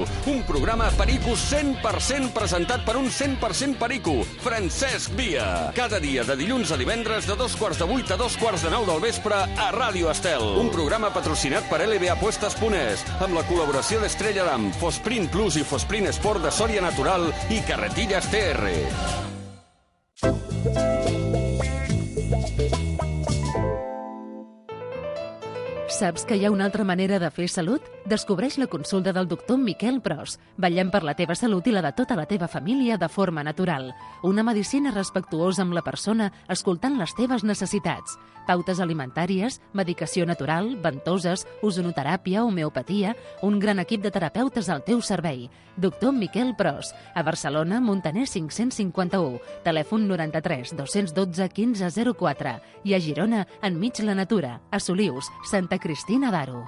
un programa perico 100% presentat per un 100% perico, Francesc Via. Cada dia de dilluns a divendres de 7:15 a 9:15 del vespre a Ràdio Estel. Un programa patrocinat per lbapuestas.es, amb la col·laboració d'Estrella d'Am, Fosprint Plus i Fosprint Sport de Sòria Natural i Carretillas TR. Saps que hi ha una altra manera de fer salut? Descobreix la consulta del doctor Miquel Pros. Vetllem per la teva salut i la de tota la teva família de forma natural. Una medicina respectuosa amb la persona, escoltant les teves necessitats. Pautes alimentàries, medicació natural, ventoses, ozonoteràpia, homeopatia... Un gran equip de terapeutes al teu servei. Doctor Miquel Pros. A Barcelona, Montaner 551. Telèfon 93 212 1504. I a Girona, enmig la natura. A Solius, Santa Cristina d'Aro.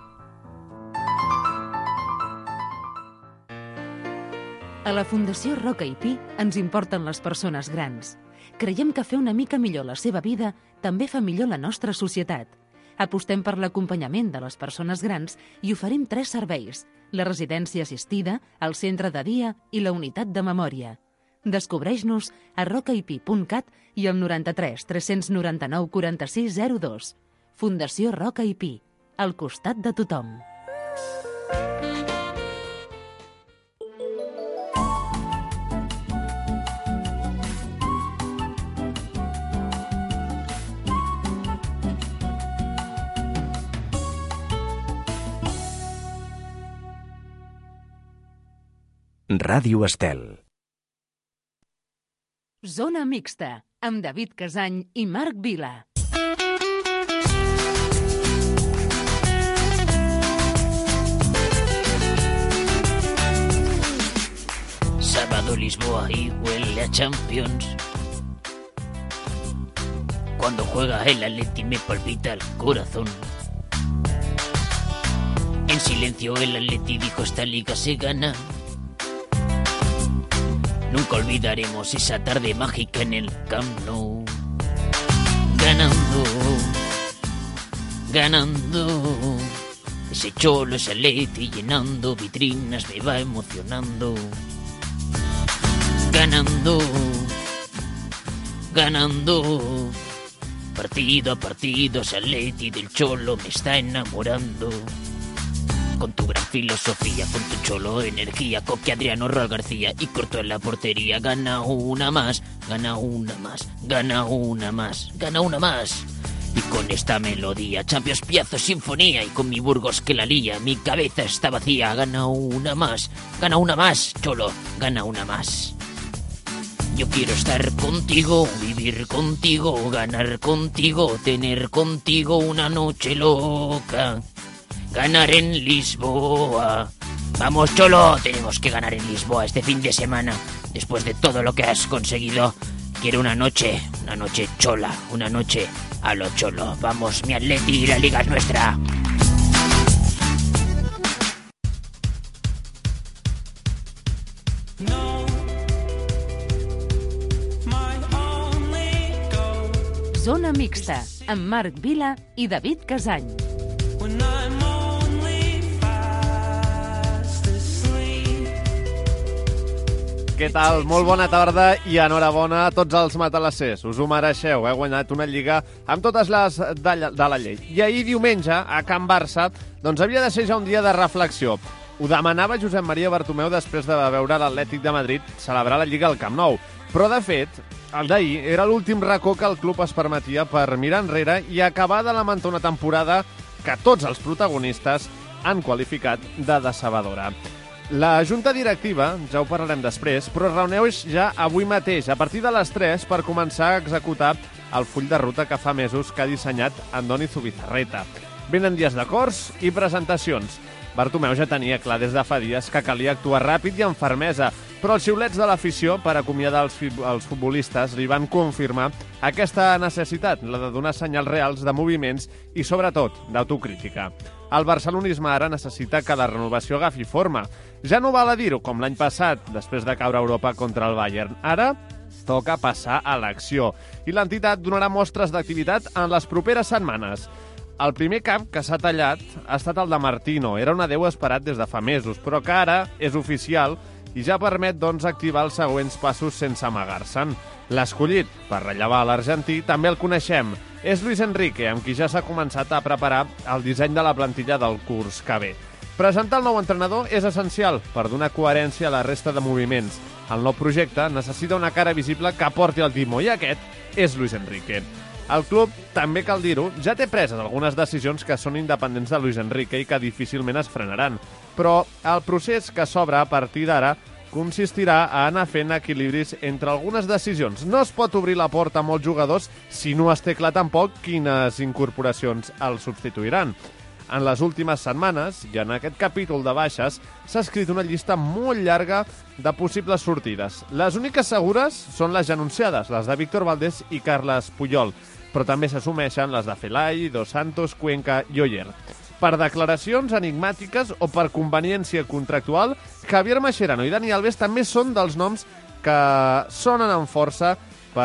A la Fundació Roca i Pi ens importen les persones grans. Creiem que fer una mica millor la seva vida també fa millor la nostra societat. Apostem per l'acompanyament de les persones grans i oferim 3 serveis: la residència assistida, el centre de dia i la unitat de memòria. Descobreix-nos a rocaipi.cat i al 93 399 46 02. Fundació Roca i Pi, al costat de tothom. Ràdio Estel. Zona mixta, amb David Casany i Marc Vila. Sábado Lisboa y huele a Champions. Cuando juega el Atleti me palpita el corazón. En silencio el Atleti dijo: esta liga se gana. Nunca olvidaremos esa tarde mágica en el Camp Nou. Ganando, ganando. Ese Cholo, ese Atleti llenando vitrinas me va emocionando. Ganando, ganando. Partido a partido ese Atleti del Cholo me está enamorando. Con tu gran filosofía, con tu Cholo energía, Coque, Adriano, Raúl García y Corto en la portería. Gana una más, gana una más, gana una más, gana una más. Y con esta melodía, Champions, piazo, sinfonía, y con mi Burgos que la lía, mi cabeza está vacía. Gana una más, Cholo, gana una más. Yo quiero estar contigo, vivir contigo, ganar contigo, tener contigo una noche loca. Ganar en Lisboa. Vamos, Cholo, tenemos que ganar en Lisboa este fin de semana. Después de todo lo que has conseguido, quiero una noche chola, una noche a lo Cholo. Vamos, mi Atleti, la liga es nuestra. Zona mixta, amb Marc Vila i David Casany. Què tal? Molt bona tarda i enhorabona a tots els matalassers. Us ho mereixeu, heu guanyat una lliga amb totes les de la llei. I ahir diumenge, a Can Barça, doncs havia de ser ja un dia de reflexió. Ho demanava Josep Maria Bartomeu després de veure l'Atlètic de Madrid celebrar la Lliga al Camp Nou. Però, de fet, el d'ahir era l'últim racó que el club es permetia per mirar enrere i acabar de lamentar una temporada que tots els protagonistes han qualificat de decebedora. La junta directiva, ja ho parlarem després, però es reuneix ja avui mateix, a partir de les 3, per començar a executar el full de ruta que fa mesos que ha dissenyat Andoni Zubizarreta. Venen dies d'acords i presentacions. Bartomeu ja tenia clar des de fa dies que calia actuar ràpid i amb fermesa, però els xiulets de l'afició per acomiadar els futbolistes li van confirmar aquesta necessitat, la de donar senyals reals de moviments i, sobretot, d'autocrítica. El barcelonisme ara necessita que la renovació agafi forma. Ja no val a dir-ho com l'any passat, després de caure a Europa contra el Bayern. Ara toca passar a l'acció i l'entitat donarà mostres d'activitat en les properes setmanes. El primer cap que s'ha tallat ha estat el de Martino. Era un adeu esperat des de fa mesos, però que ara és oficial i ja permet doncs, activar els següents passos sense amagar-se'n. L'escollit per rellevar l'argentí també el coneixem. És Luis Enrique, amb qui ja s'ha començat a preparar el disseny de la plantilla del curs que ve. Presentar el nou entrenador és essencial per donar coherència a la resta de moviments. El nou projecte necessita una cara visible que porti el timó i aquest és Luis Enrique. El club, també cal dir-ho, ja té preses algunes decisions que són independents de Luis Enrique i que difícilment es frenaran. Però el procés que s'obre a partir d'ara consistirà a anar fent equilibris entre algunes decisions. No es pot obrir la porta a molts jugadors si no es té clar tampoc quines incorporacions el substituiran. En les últimes setmanes, i en aquest capítol de baixes, s'ha escrit una llista molt llarga de possibles sortides. Les úniques segures són les ja anunciades, les de Víctor Valdés i Carles Puyol, però també s'assumeixen les de Felai, Dos Santos, Cuenca i Oyer. Per declaracions enigmàtiques o per conveniència contractual, Javier Mascherano i Dani Alves també són dels noms que sonen amb força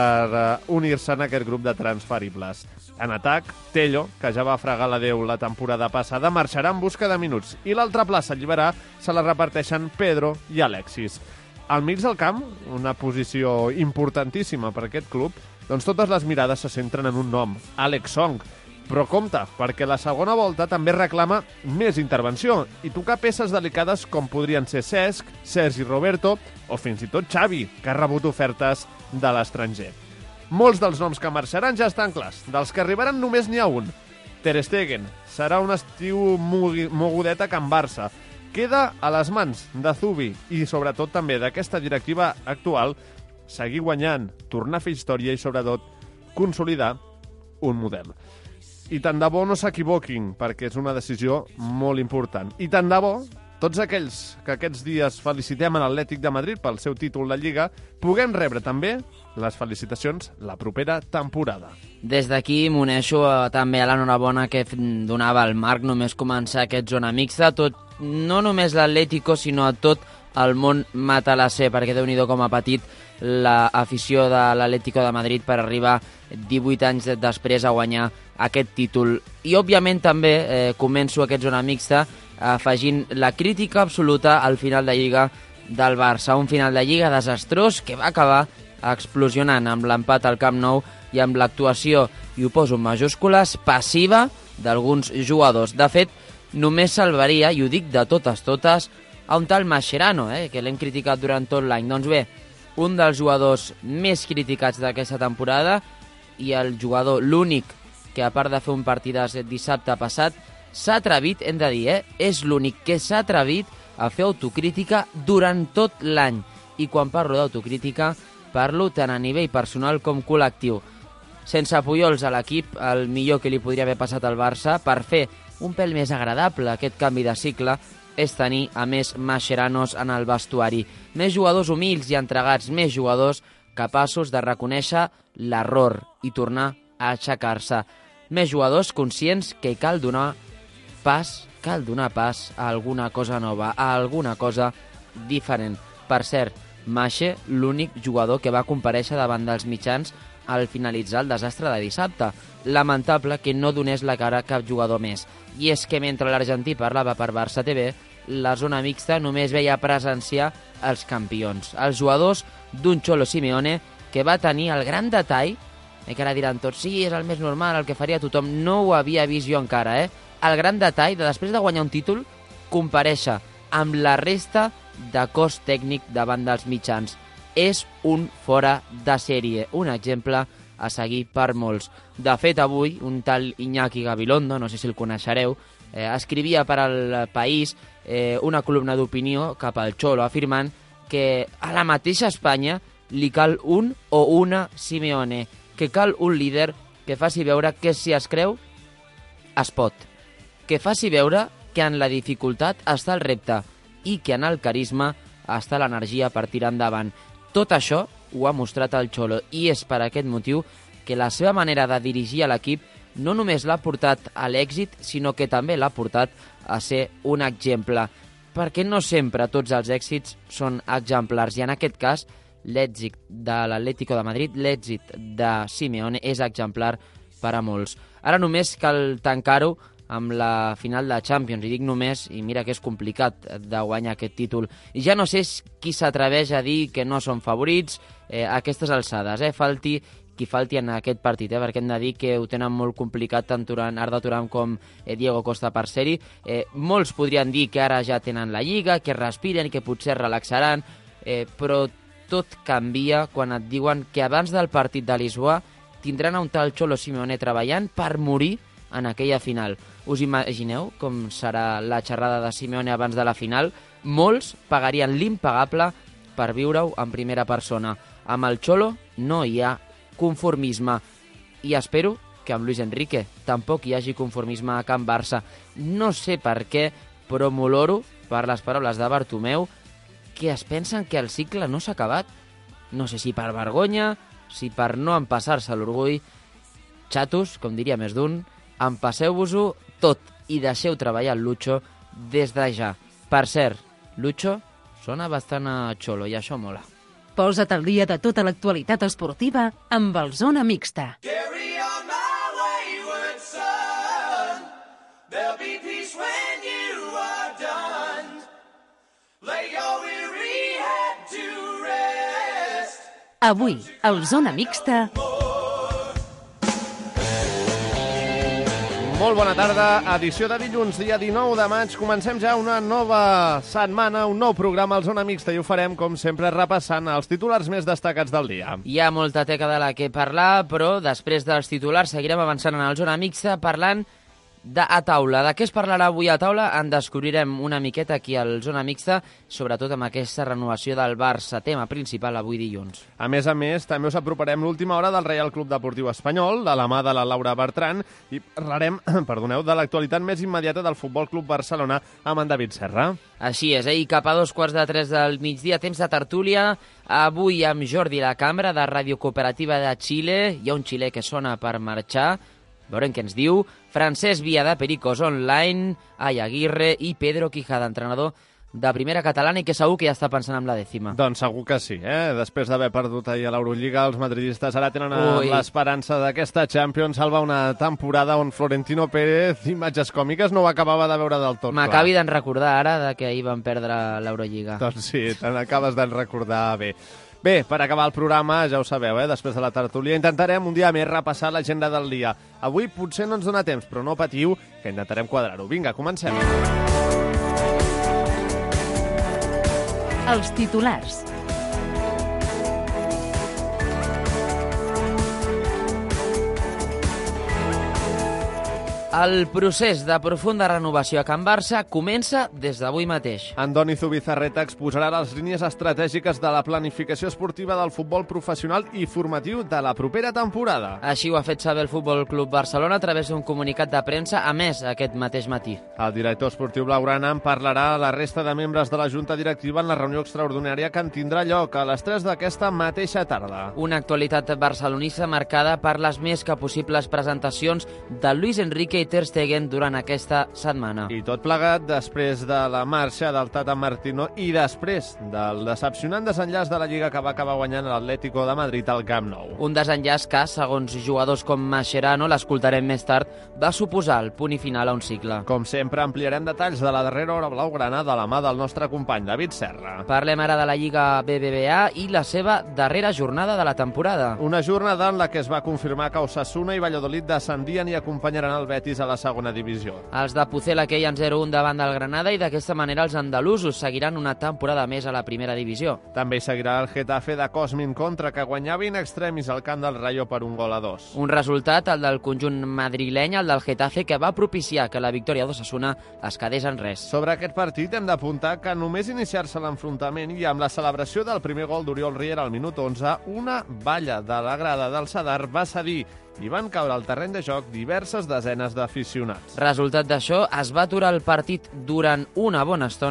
per unir-se en aquest grup de transferibles. En atac, Tello, que ja va fregar l'adeu la temporada passada, marxarà en busca de minuts i l'altra plaça a alliberar se la reparteixen Pedro i Alexis. Al mig del camp, una posició importantíssima per aquest club, doncs totes les mirades se centren en un nom, Alex Song. Però compte, perquè la segona volta també reclama més intervenció i tocar peces delicades com podrien ser Cesc, Sergi Roberto o fins i tot Xavi, que ha rebut ofertes de l'estranger. Molts dels noms que marxaran ja estan clars. Dels que arribaran només n'hi ha un. Ter Stegen. Serà un estiu mogudet a Can Barça. Queda a les mans de Zubi i sobretot també d'aquesta directiva actual seguir guanyant, tornar a fer història i sobretot consolidar un model. I tant de bo no s'equivoquin, perquè és una decisió molt important. I tant de bo tots aquells que aquests dies felicitem a l'Atlètic de Madrid pel seu títol de Lliga puguem rebre també les felicitacions la propera temporada. Des d'aquí m'uneixo també a l'enhorabona que donava el Marc només començar aquest zona mixta, no només l'Atlético, sinó a tot el món matalasser, perquè Déu-n'hi-do com ha patit l'afició de l'Atlético de Madrid per arribar 18 anys després a guanyar aquest títol. I, òbviament, també començo aquest zona mixta afegint la crítica absoluta al final de Lliga del Barça. Un final de Lliga desastrós que va acabar explosionant amb l'empat al Camp Nou i amb l'actuació, i ho poso en majúscules, passiva d'alguns jugadors. De fet, només salvaria, i ho dic de totes, a un tal Mascherano, que l'hem criticat durant tot l'any. Doncs bé, un dels jugadors més criticats d'aquesta temporada i el jugador, l'únic que a part de fer un partidàs dissabte passat, s'ha atrevit, hem de dir, és l'únic que s'ha atrevit a fer autocrítica durant tot l'any. I quan parlo d'autocrítica, parlo tant a nivell personal com col·lectiu. Sense Pujols a l'equip, el millor que li podria haver passat al Barça per fer un pèl més agradable aquest canvi de cicle és tenir a més Mascheranos en el vestuari. Més jugadors humils i entregats, més jugadors capaços de reconèixer l'error i tornar a aixecar-se. Més jugadors conscients que cal donar pas a alguna cosa nova, a alguna cosa diferent. Per cert, Masche, l'únic jugador que va comparèixer davant dels mitjans al finalitzar el desastre de dissabte. Lamentable que no donés la cara a cap jugador més. I és que mentre l'argentí parlava per Barça TV, la zona mixta només veia presenciar els campions, els jugadors d'un Cholo Simeone que va tenir el gran detall, que ara diran tots, sí, és el més normal, el que faria tothom, no ho havia vist jo encara, el gran detall de després de guanyar un títol, comparèixer amb la resta de cos tècnic davant dels mitjans. És un fora de sèrie, un exemple a seguir per molts. De fet, avui, un tal Iñaki Gabilondo, no sé si el coneixereu, escrivia per al País una columna d'opinió cap al Cholo, afirmant que a la mateixa Espanya li cal un o una Simeone, que cal un líder que faci veure que si es creu, es pot, que faci veure que en la dificultat està el repte i que en el carisma està l'energia per tirar endavant. Tot això ho ha mostrat el Cholo i és per aquest motiu que la seva manera de dirigir a l'equip no només l'ha portat a l'èxit, sinó que també l'ha portat a ser un exemple, perquè no sempre tots els èxits són exemplars, i en aquest cas l'èxit de l'Atlético de Madrid, l'èxit de Simeone és exemplar per a molts. Ara només cal tancar-ho amb la final de Champions, i dic només, i mira que és complicat de guanyar aquest títol. I ja no sé qui s'atreveix a dir que no són favorits a aquestes alçades, falti qui falti en aquest partit, perquè hem de dir que ho tenen molt complicat tant Arda Turan com Diego Costa per ser-hi. Molts podrien dir que ara ja tenen la Lliga, que respiren i que potser es relaxaran, però tot canvia quan et diuen que abans del partit de Lisboa tindran un tal Cholo Simeone treballant per morir en aquella final. Us imagineu com serà la xerrada de Simeone abans de la final? Molts pagarien l'impagable per viure-ho en primera persona. Amb el Cholo no hi ha conformisme, i espero que amb Luis Enrique tampoc hi hagi conformisme a Can Barça. No sé per què, però m'oloro per les paraules de Bartomeu, que es pensen que el cicle no s'ha acabat. No sé si per vergonya, si per no empassar-se l'orgull. Xatos, com diria més d'un, empasseu-vos-ho tot i deixeu treballar el Lucho des de ja. Per cert, Lucho sona bastant a Cholo i això mola. Posa't al dia de tota l'actualitat esportiva amb el Zona Mixta. Carry on my wayward son. There'll be peace when you are done. Lay your weary head to rest. Avui, al Zona Mixta... Molt bona tarda, edició de dilluns, dia 19 de maig. Comencem ja una nova setmana, un nou programa al Zona Mixta, i ho farem, com sempre, repassant els titulars més destacats del dia. Hi ha molta teca de la que parlar, però després dels titulars seguirem avançant en el Zona Mixta parlant a taula. De què es parlarà avui a taula? En descobrirem una miqueta aquí al Zona Mixta, sobretot amb aquesta renovació del Barça, tema principal avui dilluns. A més, també us aproparem l'última hora del Reial Club Deportiu Espanyol, de la mà de la Laura Bertran, i parlarem, de l'actualitat més immediata del Futbol Club Barcelona amb en David Serra. Així és, i cap a 2:45 del migdia, temps de tertúlia, avui amb Jordi La Cambra, de Radio Cooperativa de Xile. Hi ha un xilè que sona per marxar, veurem què ens diu. Francesc Via, de Pericos Online, Ai Aguirre i Pedro Quijada, entrenador de primera catalana, i que segur que ja està pensant en la dècima. Doncs segur que sí, Després d'haver perdut ahir a l'Eurolliga, els madridistes ara tenen l'esperança d'aquesta Champions salvar una temporada on Florentino Pérez, imatges còmiques, no ho acabava de veure del tot clar. M'acabi d'en recordar ara que ahir van perdre l'Eurolliga. Doncs sí, te n'acabes d'en recordar bé. Bé, per acabar el programa, ja ho sabeu, després de la tertúlia, intentarem un dia més repassar l'agenda del dia. Avui potser no ens dona temps, però no patiu, que intentarem quadrar-ho. Vinga, comencem. Els titulars. El procés de profunda renovació a Can Barça comença des d'avui mateix. Andoni Zubizarreta exposarà les línies estratègiques de la planificació esportiva del futbol professional i formatiu de la propera temporada. Així ho ha fet saber el Futbol Club Barcelona a través d'un comunicat de premsa emès aquest mateix matí. El director esportiu blaugrana en parlarà a la resta de membres de la Junta Directiva en la reunió extraordinària que en tindrà lloc a les 3 d'aquesta mateixa tarda. Una actualitat barcelonista marcada per les més que possibles presentacions de Luis Enrique i Ter Stegen durant aquesta setmana. I tot plegat després de la marxa del Tata Martino i després del decepcionant desenllaç de la Lliga que va acabar guanyant l'Atlético de Madrid al Camp Nou. Un desenllaç que, segons jugadors com Mascherano, l'escoltarem més tard, va suposar el punt i final a un cicle. Com sempre, ampliarem detalls de la darrera hora blaugrana de la mà del nostre company David Serra. Parlem ara de la Lliga BBVA i la seva darrera jornada de la temporada. Una jornada en la que es va confirmar que Osasuna i Valladolid descendien i acompanyaran el Betis a la segona divisió. Els de Pucela queien 0-1 davant del Granada i d'aquesta manera els andalusos seguiran una temporada més a la primera divisió. També hi seguirà el Getafe de Cosmin Contra, que guanyava in extremis al camp del Rayo per 1-2. Un resultat, el del conjunt madrileny, el del Getafe, que va propiciar que la victòria d'Osasuna es quedés en res. Sobre aquest partit hem d'apuntar que només iniciar-se l'enfrontament i amb la celebració del primer gol d'Oriol Riera al minut 11, una valla de la grada del Sadar va cedir i van caure al terreny de joc diverses desenes d'aficionats. Resultat d'això, es va aturar el partit durant una bona estona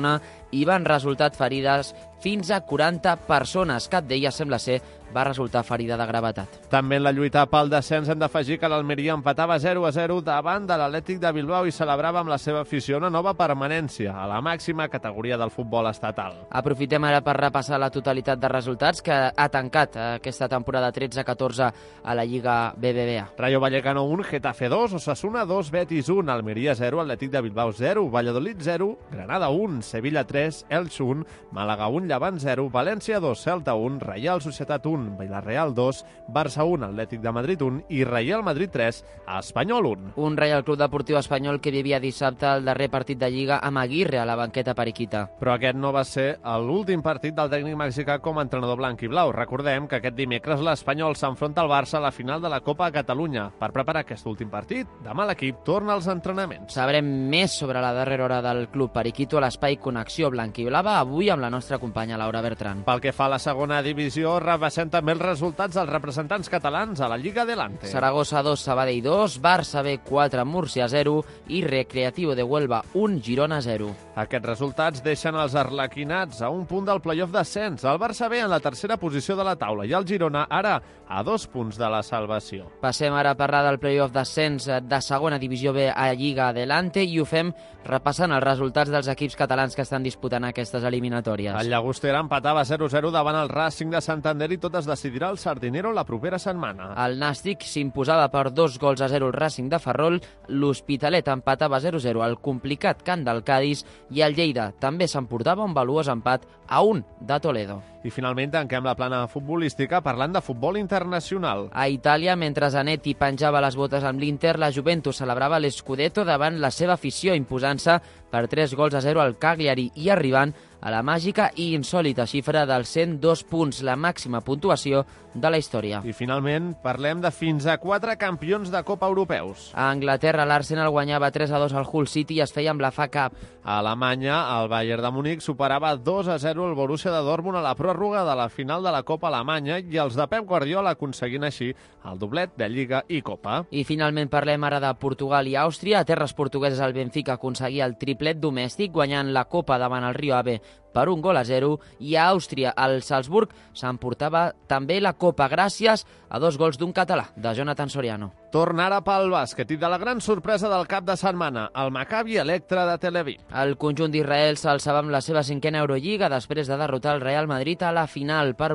i van resultar ferides fins a 40 persones. Cap d'elles sembla ser va resultar ferida de gravetat. També en la lluita pel descens hem d'afegir que l'Almeria empatava 0-0 davant de l'Atlètic de Bilbao i celebrava amb la seva afició una nova permanència a la màxima categoria del futbol estatal. Aprofitem ara per repassar la totalitat de resultats que ha tancat aquesta temporada 13-14 a la Lliga BBVA. Rayo Vallecano 1, Getafe 2, Osasuna 2, Betis 1, Almeria 0, Atlètic de Bilbao 0, Valladolid 0, Granada 1, Sevilla 3, Elx 1, Màlaga 1, Llevant 0, València 2, Celta 1, Reial Societat 1, Villarreal 2, Barça 1, Atlètic de Madrid 1 i Reial Madrid 3, Espanyol 1. Un Reial Club Deportiu Espanyol que vivia dissabte el darrer partit de Lliga amb Aguirre a la banqueta periquita. Però aquest no va ser l'últim partit del tècnic mexicà com a entrenador blanc i blau. Recordem que aquest dimecres l'Espanyol s'enfronta al Barça a la final de la Copa de Catalunya. Per preparar aquest últim partit, demà l'equip torna als entrenaments. Sabrem més sobre la darrera hora del Club Periquito a l'espai Connexió Blanc i Blava, avui amb la nostra companya Laura Bertran. Pel que fa a la segona divisió, repassem també els resultats dels representants catalans a la Lliga Adelante. Saragossa 2, Sabadell 2, Barça B 4, Múrcia 0 i Recreativo de Huelva 1, Girona 0. Aquests resultats deixen els arlequinats a un punt del play-off d'ascens. El Barça B en la tercera posició de la taula i el Girona ara a 2 punts de la salvació. Passem ara a parlar del play-off d'ascens de segona divisió B a Lliga Adelante i ho fem repassant els resultats dels equips catalans que estan disputant aquestes eliminatòries. El Llagostera empatava 0-0 davant el Racing de Santander i tot es decidirà al Sardinero la propera setmana. El Nàstic s'imposava per 2-0 al Racing de Ferrol, l'Hospitalet empatava 0-0 al complicat camp del Cádiz i el Lleida també s'emportava un valuós empat a 1 de Toledo. I finalment tanquem la plana futbolística parlant de futbol internacional. A Itàlia, mentre Zanetti penjava les botes amb l'Inter, la Juventus celebrava l'Scudetto davant la seva afició, imposant-se per 3-0 al Cagliari i arribant a la màgica i insòlita xifra dels 102 punts, la màxima puntuació de la història. I finalment parlem de fins a 4 campions de Copa europeus. A Anglaterra, l'Arsenal guanyava 3-2 al Hull City i es feia amb la FA Cup. A Alemanya, el Bayern de Múnich superava 2-0 el Borussia de Dortmund a la pròrroga de la final de la Copa Alemanya i els de Pep Guardiola aconseguint així el doblet de Lliga i Copa. I finalment parlem ara de Portugal i Àustria. A terres portugueses el Benfica aconseguia el triplet domèstic guanyant la Copa davant el Rio Ave per 1-0 i a Àustria el Salzburg s'emportava també la Copa gràcies a 2 gols d'un català, de Jonathan Soriano. Torna ara pel bàsquet i de la gran sorpresa del cap de setmana, el Maccabi Electra de Tel Aviv. El conjunt d'Israel s'alçava amb la seva 5a Eurolliga després de derrotar el Real Madrid a la final per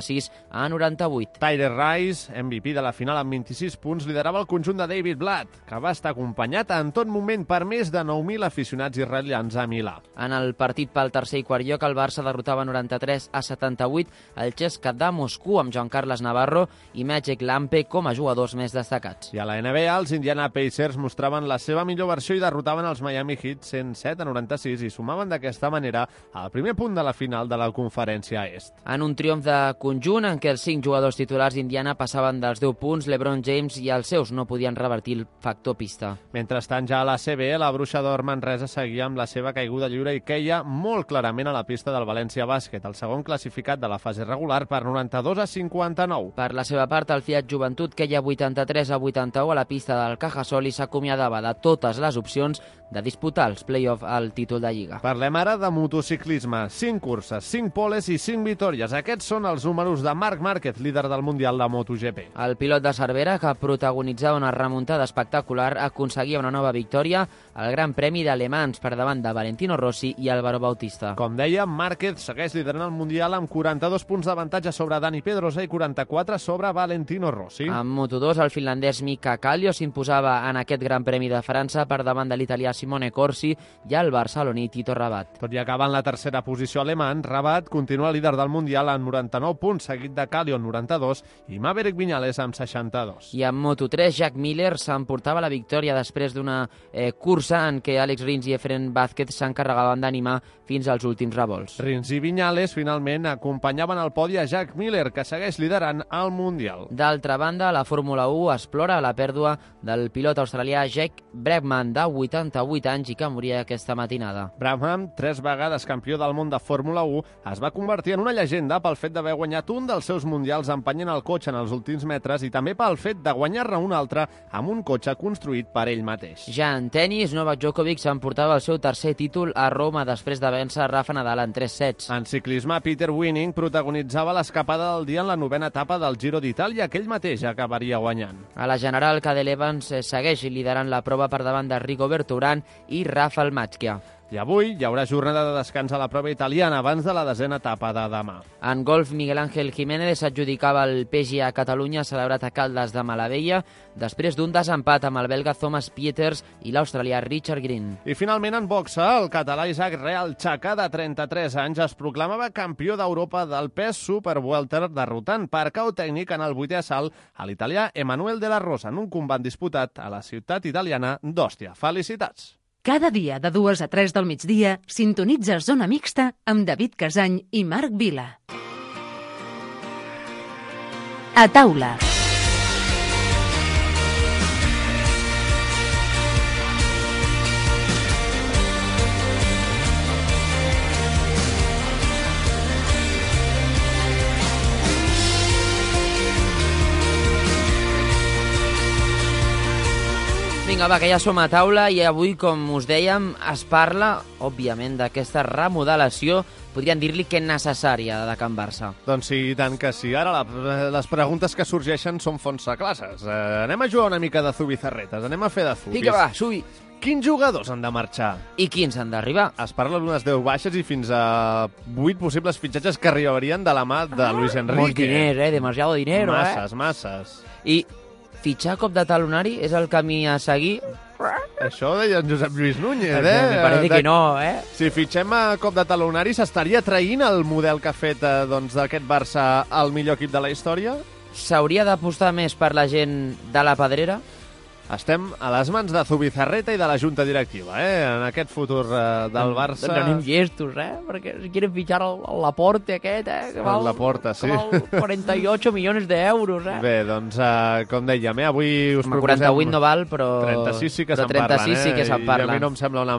86-98. Tyler Rice, MVP de la final amb 26 punts, liderava el conjunt de David Blatt, que va estar acompanyat en tot moment per més de 9.000 aficionats israelians a Milà. En el partit pel tercer i quart lloc, el Barça derrotava 93-78 el CSKA de Moscou amb Joan Carles Navarro i Magic Lampe com a jugadors més destacats. I a la NBA, els Indiana Pacers mostraven la seva millor versió i derrotaven els Miami Heat 107-96 i sumaven d'aquesta manera al primer punt de la final de la Conferència Est. En un triomf de conjunt en què els 5 jugadors titulars d'Indiana passaven dels 10 punts, LeBron James i els seus no podien revertir el factor pista. Mentrestant, ja a la CB, la Bruixa d'Or Manresa seguia amb la seva caiguda lliure i queia molt clarament a la pista del València Bàsquet, el segon classificat de la fase regular per 92-59. Per la seva part, el Fiat Joventut queia 83-81 a la pista del Cajasol i s'acomiadava de totes les opcions de disputar els play-off al títol de Lliga. Parlem ara de motociclisme. 5 curses, 5 poles i 5 victòries. Aquests són els números de Marc Márquez, líder del Mundial de MotoGP. El pilot de Cervera, que protagonitzava una remuntada espectacular, aconseguia una nova victòria al Gran Premi d'Alemans per davant de Valentino Rossi i Álvaro Bautista. Com deia, Márquez segueix liderant el Mundial amb 42 punts d'avantatge sobre Dani Pedrosa i 44 sobre Valentino Rossi. En Moto2, el finlandès Mika Kallio s'imposava en aquest Gran Premi de França per davant de l'italià Simone Corsi i el barceloní Tito Rabat. Tot i acabar en la tercera posició alemany, Rabat continua líder del Mundial amb 99 punts, seguit de Kallio amb 92 i Maverick Viñales amb 62. I en Moto3, Jack Miller s'emportava la victòria després d'una cursa en què Alex Rins i Efren Vázquez s'encarregaven d'animar fins als últims revolts. Rins i Viñales finalment acompanyaven al podi a Jack Miller, que segueix liderant el Mundial. D'altra banda, la Fórmula 1 explora la pèrdua del pilot australià Jack Brabham, de 88 anys i que moria aquesta matinada. Brabham, 3 vegades campió del món de Fórmula 1, es va convertir en una llegenda pel fet d'haver guanyat un dels seus mundials empenyent el cotxe en els últims metres i també pel fet de guanyar-ne un altre amb un cotxe construït per ell mateix. Ja en tenis, Novak Djokovic s'emportava el seu tercer títol a Roma després de vèncer Rafa Nadal en 3 sets. En ciclisme, Peter Winning protagonitzava l'escapada del dia en la 9ª etapa del Giro d'Itàlia, que ell mateix acabaria guanyant. A la general, Cadel Evans segueix liderant la prova per davant de Rigoberto Urán i Rafał Majka. I avui hi haurà jornada de descans a la prova italiana abans de la 10ª etapa de demà. En golf, Miguel Ángel Jiménez s'adjudicava el PGA Catalunya celebrat a Caldes de Malavella després d'un desempat amb el belga Thomas Pieters i l'australià Richard Green. I finalment en boxa, el català Isaac Real Chacà, de 33 anys, es proclamava campió d'Europa del pes super welter, derrotant per KO tècnic en el 8è assalt a l'italià Emanuel de la Rosa en un combat disputat a la ciutat italiana d'Òstia. Felicitats! Cada dia de 2 a 3 del migdia sintonitza Zona Mixta amb David Casany i Marc Vila. A taula. Vinga, va, que ja som a taula i avui, com us dèiem, es parla, òbviament, d'aquesta remodelació, podríem dir-li que necessària, de Can Barça. Doncs sí, i tant que sí. Ara les preguntes que sorgeixen són fonts classes. Anem a jugar una mica de zubizarretes, anem a fer de zubis. Vinga, va, subi. Quins jugadors han de marxar? I quins han d'arribar? Es parla d'unes 10 baixes i fins a 8 possibles fitxatges que arribarien de la mà de Luis Enrique. Molts diners, demasiado dinero, Masses. I fitxar cop de talonari és el camí a seguir? Això ho deia en Josep Lluís Núñez, Me parece que no, Si fitxem a cop de talonari, s'estaria traint el model que ha fet d'aquest Barça el millor equip de la història? S'hauria d'apostar més per la gent de la Pedrera? Estem a les mans de Zubizarreta i de la Junta Directiva, en aquest futur del Barça. Doncs anem llestos, perquè si quieren fichar el Laporte aquest, que val, Laporte, sí. que val 48 milions d'euros, Bé, doncs, com dèiem, avui us proposem... 48 no val, però... 36 sí que se'n parlen, parlen, sí que se'n parlen. I a mi no em sembla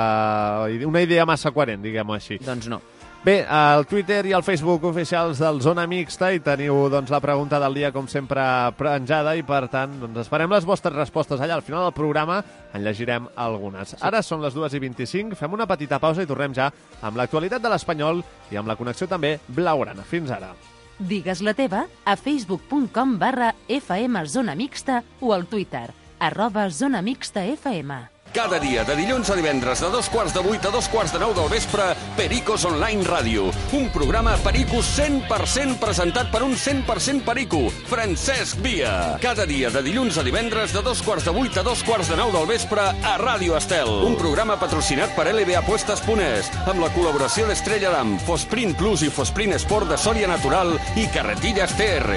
una idea massa coherent, diguem-ho així. Doncs no. Bé, al Twitter i al Facebook oficials del Zona Mixta hi teniu la pregunta del dia, com sempre, penjada, i per tant esperem les vostres respostes allà. Al final del programa en llegirem algunes. Ara són les 2:25, fem una petita pausa i tornem ja amb l'actualitat de l'Espanyol i amb la connexió també blaugrana. Fins ara. Digues la teva a facebook.com/FM Zona Mixta o al Twitter @ZonaMixtaFM. Cada dia, de dilluns a divendres, de 7:15 a 8:45 del vespre, Pericos Online Ràdio. Un programa Pericos 100% presentat per un 100% perico, Francesc Via. Cada dia, de dilluns a divendres, de 7:15 a 8:45 del vespre, a Ràdio Estel. Un programa patrocinat per LBApuestas.es, amb la col·laboració d'Estrella Damm, Fosprint Plus i Fosprint Sport de Soria Natural i Carretillas TR.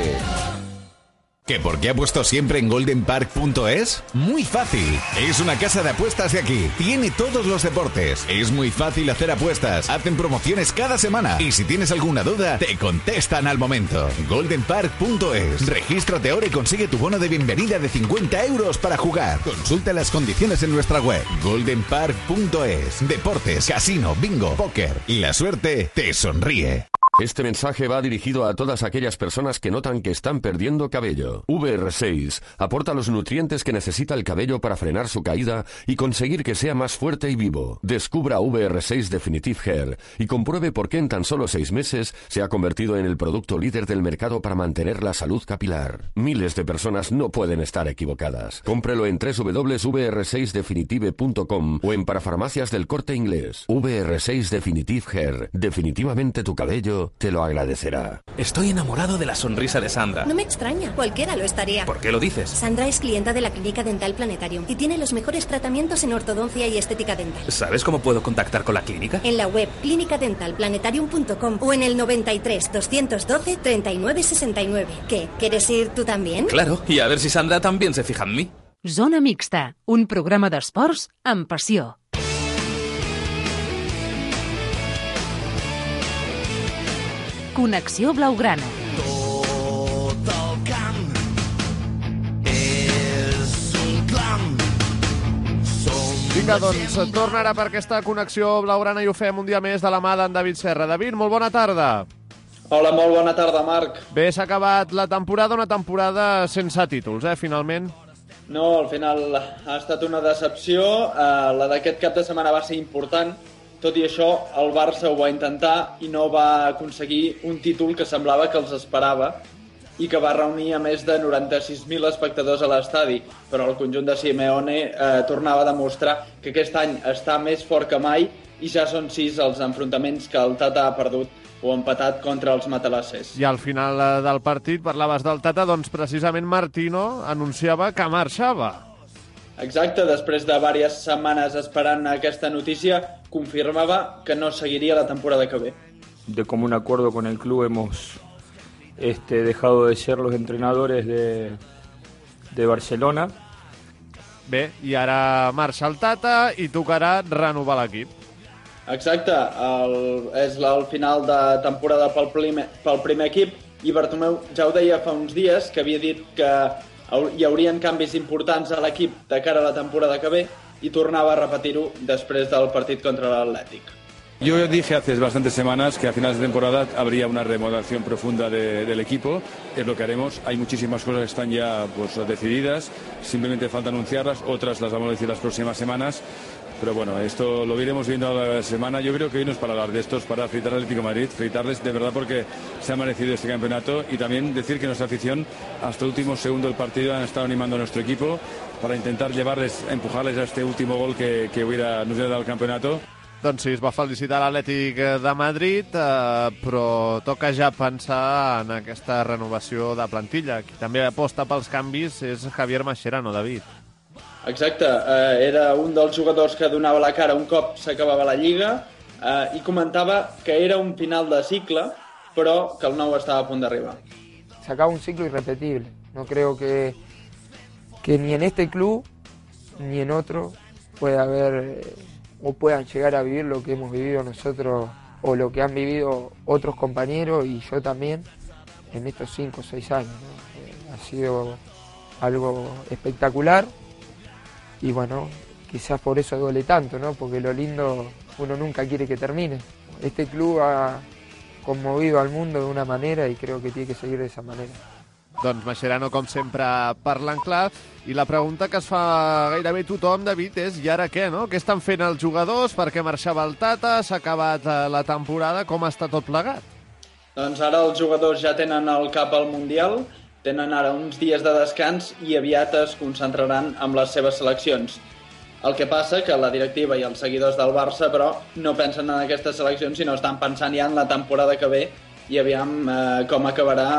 ¿Que por qué apuesto siempre en goldenpark.es? Muy fácil. Es una casa de apuestas de aquí. Tiene todos los deportes. Es muy fácil hacer apuestas. Hacen promociones cada semana. Y si tienes alguna duda, te contestan al momento. goldenpark.es. Regístrate ahora y consigue tu bono de bienvenida de 50 euros para jugar. Consulta las condiciones en nuestra web. goldenpark.es. Deportes, casino, bingo, póker. La suerte te sonríe. Este mensaje va dirigido a todas aquellas personas que notan que están perdiendo cabello. VR6 aporta los nutrientes que necesita el cabello para frenar su caída y conseguir que sea más fuerte y vivo. Descubra VR6 Definitive Hair y compruebe por qué en tan solo 6 meses se ha convertido en el producto líder del mercado para mantener la salud capilar. Miles de personas no pueden estar equivocadas. Cómprelo en www.vr6definitive.com o en parafarmacias del Corte Inglés. VR6 Definitive Hair. Definitivamente tu cabello te lo agradecerá. Estoy enamorado de la sonrisa de Sandra. No me extraña, cualquiera lo estaría. ¿Por qué lo dices? Sandra es clienta de la Clínica Dental Planetarium y tiene los mejores tratamientos en ortodoncia y estética dental. ¿Sabes cómo puedo contactar con la clínica? En la web clinicadentalplanetarium.com o en el 93 212 39 69. ¿Qué? ¿Quieres ir tú también? Claro, y a ver si Sandra también se fija en mí. Zona Mixta, un programa d'esports amb passió. Connexió Blaugrana. Tot el camp és un clam. Vinga, doncs, torna ara per aquesta connexió blaugrana i ho fem un dia més de la mà d'en David Serra. David, molt bona tarda. Hola, molt bona tarda, Marc. Bé, s'ha acabat la temporada, una temporada sense títols, finalment. No, al final ha estat una decepció. La d'aquest cap de setmana va ser important, Tot i això, el Barça ho va intentar i no va aconseguir un títol que semblava que els esperava i que va reunir a més de 96.000 espectadors a l'estadi, però el conjunt de Simeone tornava a demostrar que aquest any està més fort que mai i ja són 6 els enfrontaments que el Tata ha perdut o empatat contra els matalassers. I al final del partit parlaves del Tata, doncs precisament Martino anunciava que marxava. Exacte, després de diverses setmanes esperant aquesta notícia, confirmava que no seguiria la temporada que ve. De común acuerdo con el club hemos dejado de ser los entrenadores de Barcelona. Bé, i ara marxa el Tata i tocarà renovar l'equip. Exacte, és el final de temporada pel primer equip i Bartomeu ja ho deia fa uns dies que havia dit que hi haurien canvis importants a l'equip de cara a la temporada que ve i tornava a repetir-ho després del partit contra l'Atlètic. Yo dije hace bastantes semanas que a finales de temporada habría una remodelación profunda del equipo, es lo que haremos. Hay muchísimas cosas que están ya decididas, simplemente falta anunciarlas, otras las vamos a decir las próximas semanas. Pero bueno, esto lo iremos viendo a la semana. Yo creo que hoy no es para hablar de esto, es para felicitar al Atlético de Madrid, felicitarles de verdad porque se ha merecido este campeonato y también decir que nuestra afición hasta el último segundo del partido han estado animando a nuestro equipo para intentar empujarles a este último gol que nos hubiera dado el campeonato. Doncs sí, es va felicitar l'Atlètic de Madrid, però toca ja pensar en aquesta renovació de plantilla. Qui també aposta pels canvis és Javier Mascherano, David. Exacte, era un dels jugadors que donava la cara un cop s'acabava la Lliga i comentava que era un final de cicle, però que el nou estava a punt d'arribar. Se acaba un ciclo irrepetible. No creo que ni en este club ni en otro pueda haber o puedan llegar a vivir lo que hemos vivido nosotros o lo que han vivido otros compañeros y yo también en estos 5 o 6 años, ¿no? Ha sido algo espectacular y bueno, quizás por eso duele tanto, ¿no? Porque lo lindo uno nunca quiere que termine. Este club ha conmovido al mundo de una manera y creo que tiene que seguir de esa manera. Doncs Mascherano, com sempre, parlant clar. I la pregunta que es fa gairebé tothom, David, és i ara què, no? Què estan fent els jugadors? Per què marxava el Tata? S'ha acabat la temporada? Com està tot plegat? Doncs ara els jugadors ja tenen el cap al Mundial, tenen ara uns dies de descans i aviat es concentraran amb les seves seleccions. El que passa que la directiva i els seguidors del Barça, però, no pensen en aquestes seleccions, sinó estan pensant ja en la temporada que ve i aviam com acabarà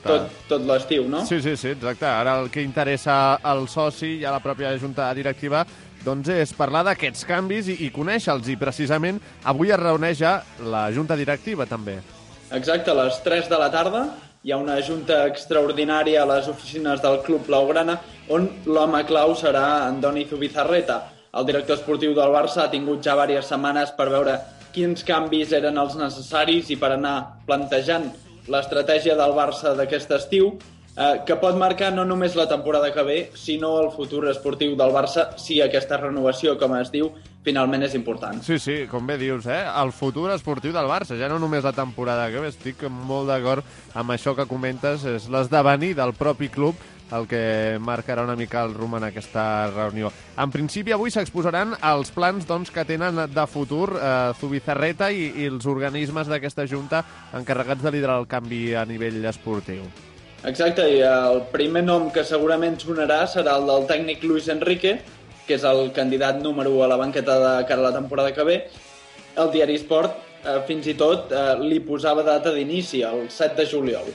tot l'estiu, no? Sí, exacte. Ara el que interessa al soci i a la pròpia junta directiva doncs és parlar d'aquests canvis i conèixer-los. I precisament avui es reuneix ja la junta directiva, també. Exacte, a les 3 de la tarda hi ha una junta extraordinària a les oficines del Club Blaugrana on l'home clau serà Andoni Zubizarreta. El director esportiu del Barça ha tingut ja diverses setmanes per veure quins canvis eren els necessaris i per anar plantejant l'estratègia del Barça d'aquest estiu, que pot marcar no només la temporada que ve, sinó el futur esportiu del Barça, si aquesta renovació, com es diu, finalment és important. Sí, com bé dius, el futur esportiu del Barça, ja no només la temporada que ve, estic molt d'acord amb això que comentes, és l'esdevenir del propi club el que marcarà una mica el rumb en aquesta reunió. En principi, avui s'exposaran els plans que tenen de futur Zubizarreta i els organismes d'aquesta junta encarregats de liderar el canvi a nivell esportiu. Exacte, i el primer nom que segurament sonarà serà el del tècnic Luis Enrique, que és el candidat número 1 a la banqueta de cara a la temporada que ve. El diari Sport fins i tot li posava data d'inici, el 7 de juliol.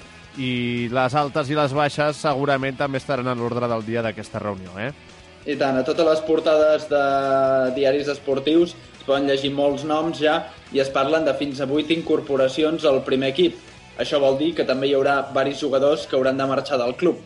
I les altes i les baixes segurament també estaran a l'ordre del dia d'aquesta reunió, I tant, a totes les portades de diaris esportius es poden llegir molts noms ja i es parlen de fins a 8 incorporacions al primer equip. Això vol dir que també hi haurà diversos jugadors que hauran de marxar del club.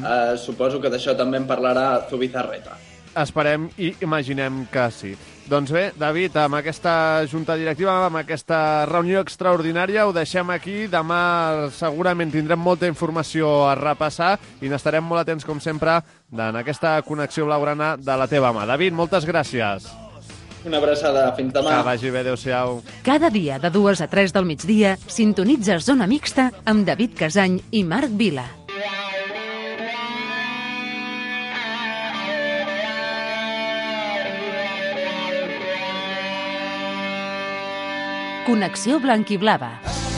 Suposo que d'això també en parlarà Zubizarreta. Esperem i imaginem que sí. Doncs bé, David, amb aquesta junta directiva, amb aquesta reunió extraordinària, ho deixem aquí. Demà segurament tindrem molta informació a repassar i n'estarem molt atents, com sempre, en aquesta connexió blaugrana de la teva mà. David, moltes gràcies. Una abraçada, fins demà. Que vagi bé, adéu-siau. Cada dia de 2 a 3 del migdia sintonitza Zona Mixta amb David Casany i Marc Vila. Connexió Blanquiblava.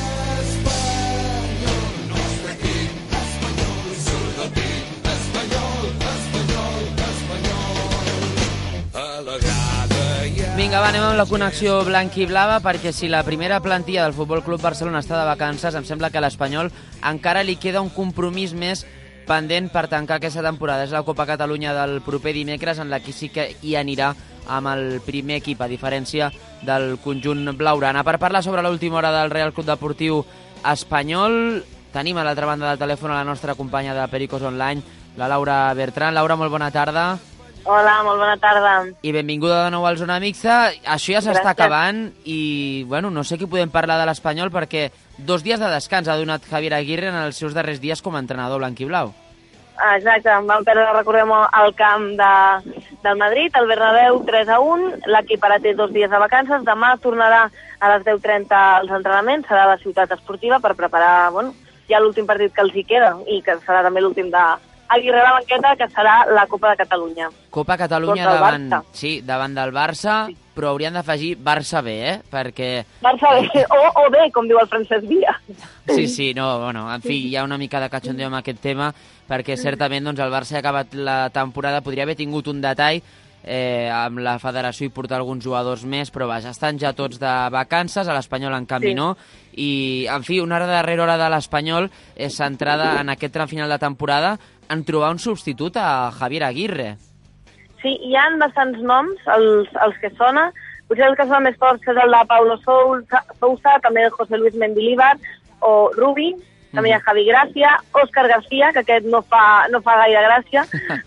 Vinga, va, anem amb la connexió blanc-i-blava, perquè si la primera plantilla del Futbol Club Barcelona està de vacances, em sembla que a l'Espanyol encara li queda un compromís més pendent per tancar aquesta temporada. És la Copa Catalunya del proper dimecres, en la que sí que hi anirà amb el primer equip, a diferència del conjunt blaugrana. Per parlar sobre l'última hora del Real Club Deportiu Espanyol, tenim a l'altra banda del telèfon a la nostra companya de Pericos Online, la Laura Bertran. Laura, molt bona tarda. Hola, molt bona tarda. I benvinguda de nou al Zona Mixta. Això ja s'està acabant i, bueno, no sé què podem parlar de l'Espanyol, perquè 2 dies de descans ha donat Javier Aguirre en els seus darrers dies com a entrenador blanquiblau. Exacte, vam perdre, recordem, el camp del Madrid, el Bernabéu, 3-1. L'equip ara té 2 dies de vacances. Demà tornarà a les 10:30 als entrenaments, serà a la ciutat esportiva per preparar, bueno, ja l'últim partit que els hi queda i que serà també l'últim de Aguirre a la banqueta, que serà la Copa de Catalunya. Copa Catalunya davant del Barça, sí. Però haurien d'afegir Barça B, perquè... Barça B, o B, com diu el Francesc Villa. Sí, no, bueno, en fi, hi ha una mica de cachondeo amb aquest tema, perquè certament doncs, el Barça ha acabat la temporada, podria haver tingut un detall amb la federació i portar alguns jugadors més, però vaja, estan ja tots de vacances, a l'Espanyol en canvi no, i en fi, una darrera hora de l'Espanyol és centrada en aquest tram final de temporada en trobar un substitut a Javier Aguirre. Sí, hi ha bastants noms, els que sona. Potser el que sona més fort és el de Paulo Sousa, també el José Luis Mendilibar, o Rubi, també hi ha Javi Gràcia, Òscar García, que aquest no fa gaire gràcia,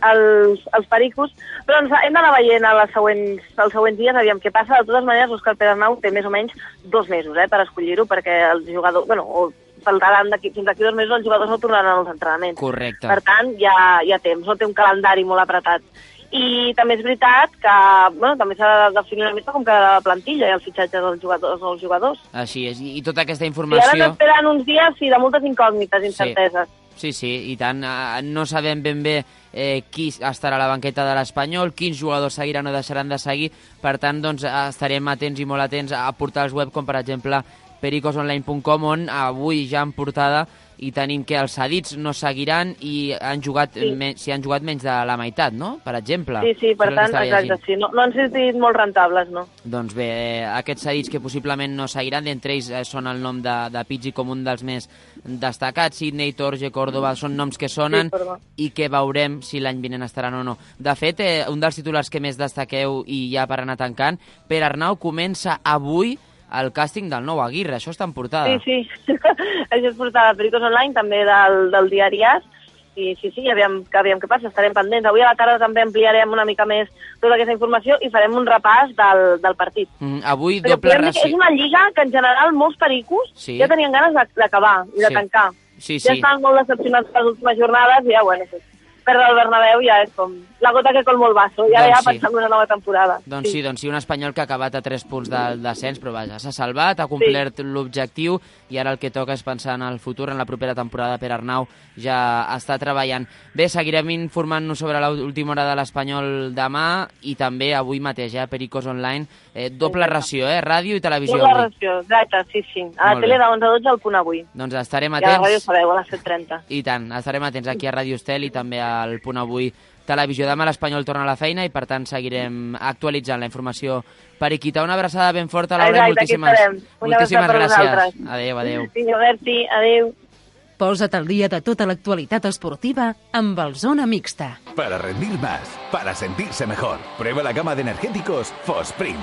els pericos. Però hem d'anar veient els següents dies, aviam què passa. De totes maneres, Òscar Pedernau té més o menys 2 mesos per escollir-ho, perquè els jugadors... Bueno, faltaran fins d'aquí 2 mesos, els jugadors no tornaran als entrenaments. Correcte. Per tant, hi ha temps, no té un calendari molt apretat. I també és veritat que també s'ha de definir una mica com que la plantilla i el fitxatge dels jugadors. Així és, i tota aquesta informació... I ara n'esperen uns dies de moltes incògnites, incerteses. Sí, i tant. No sabem ben bé qui estarà a la banqueta de l'Espanyol, quins jugadors seguiran o deixaran de seguir. Per tant, doncs, estarem atents i molt atents a portals web com, per exemple, pericosonline.com, on avui ja en portada i tenim que els cedits no seguiran i han jugat menys de la meitat, no? Per exemple. Sí, per tant, exacte, sí. No han sigut molt rentables, no? Doncs bé, aquests cedits que possiblement no seguiran, d'entre ells són el nom de Pizzi com un dels més destacats, Sidney, Torge, Córdoba, són noms que sonen i que veurem si l'any vinent estaran o no. De fet, un dels titulars que més destaqueu i ja per anar tancant, Pere Arnau comença avui el càsting del nou Aguirre, això està en portada. Sí, això és portada de Pericos Online, també del diari AS, i sí, aviam què passa, estarem pendents. Avui a la tarda també ampliarem una mica més tota aquesta informació i farem un repàs del partit. Avui doble ració. És una lliga que en general molts pericos ja tenien ganes d'acabar i de tancar. Sí. Ja estan molt decepcionats per les últimes jornades i ja, bueno, perdre el Bernabéu ja és com la gota que colma el vaso, ja pensant en una nova temporada. Doncs sí, un espanyol que ha acabat a 3 punts del descens, però vaja, s'ha salvat, ha complert l'objectiu i ara el que toca és pensar en el futur, en la propera temporada. Pere Arnau ja està treballant. Bé, seguirem informant-nos sobre l'última hora de l'Espanyol demà i també avui mateix, Pericos Online, doble ració, ràdio i televisió. Doble ració, exacte, sí. A la tele de 11 a 12 al Punt Avui. Doncs estarem atents. I a la ràdio sabeu, a les 7:30. I tant, estarem atents aquí a Ràdio Estel i també al Punt Avui Televisió. Demà l'Espanyol torna a la feina i per tant seguirem actualitzant la informació periquita. Una abraçada ben forta, Laura, moltíssimes gràcies. Adéu. Merci, adéu. Posa't al día de toda la actualidad esportiva amb el Zona Mixta. Para rendir más, para sentirse mejor, prueba la gama de energéticos Fosprin.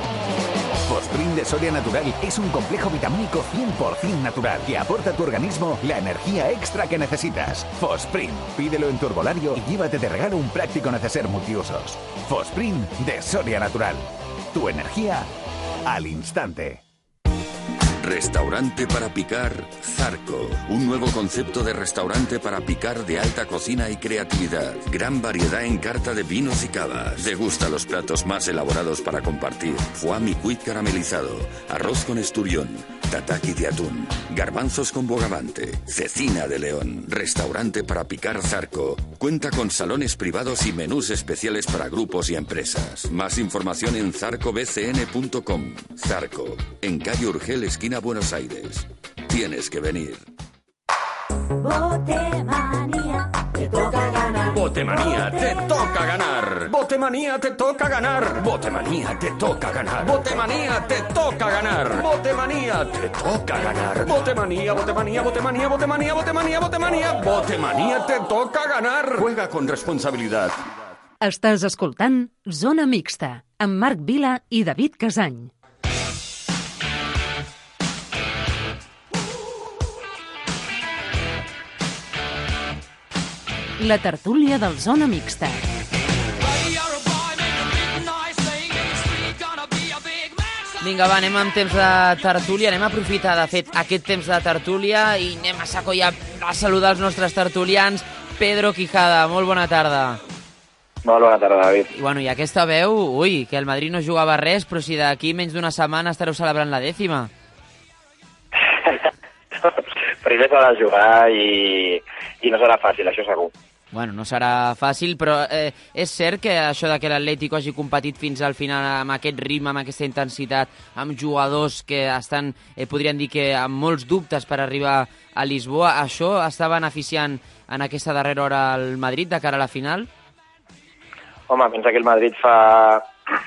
Fosprin de Soria Natural es un complejo vitamínico 100% natural que aporta a tu organismo la energía extra que necesitas. Fosprin, pídelo en tu herbolario y llévate de regalo un práctico neceser multiusos. Fosprin de Soria Natural. Tu energía al instante. Restaurante para picar Zarco. Un nuevo concepto de restaurante para picar de alta cocina y creatividad. Gran variedad en carta de vinos y cavas. Degusta los platos más elaborados para compartir. Foie micuit caramelizado. Arroz con esturión. Tataki de atún. Garbanzos con bogavante. Cecina de león. Restaurante para picar Zarco. Cuenta con salones privados y menús especiales para grupos y empresas. Más información en zarcobcn.com. Zarco. En calle Urgel, esquina Argentina a Buenos Aires. Tienes que venir. Botemanía, te toca ganar. Botemanía, te toca ganar. Botemanía, te toca ganar. Botemanía, te toca ganar. Botemanía, te toca ganar. Botemanía, te toca ganar. Botemanía, botemanía, botemanía, botemanía, botemanía, botemanía. Botemanía, te toca ganar. Juega con responsabilidad. Estàs escoltant Zona Mixta, amb Marc Vila i David Casany. La tertúlia del Zona Mixta. Vinga, va, anem amb temps de tertúlia, anem a aprofitar, de fet, aquest temps de tertúlia i anem a saco ja a saludar els nostres tertulians. Pedro Quijada, molt bona tarda. Molt bona tarda, David. I, bueno, i aquesta veu, ui, que el Madrid no jugava res, però si d'aquí menys d'una setmana estareu celebrant la 10ª. Primer s'ha de jugar i no serà fàcil, això segur. Bueno, no serà fàcil, però és cert que això de que l'Atlético hagi competit fins al final amb aquest ritme, amb aquesta intensitat, amb jugadors que estan, podríem dir que amb molts dubtes per arribar a Lisboa, això està beneficiant en aquesta darrera hora al Madrid de cara a la final? Home, pensa que el Madrid fa...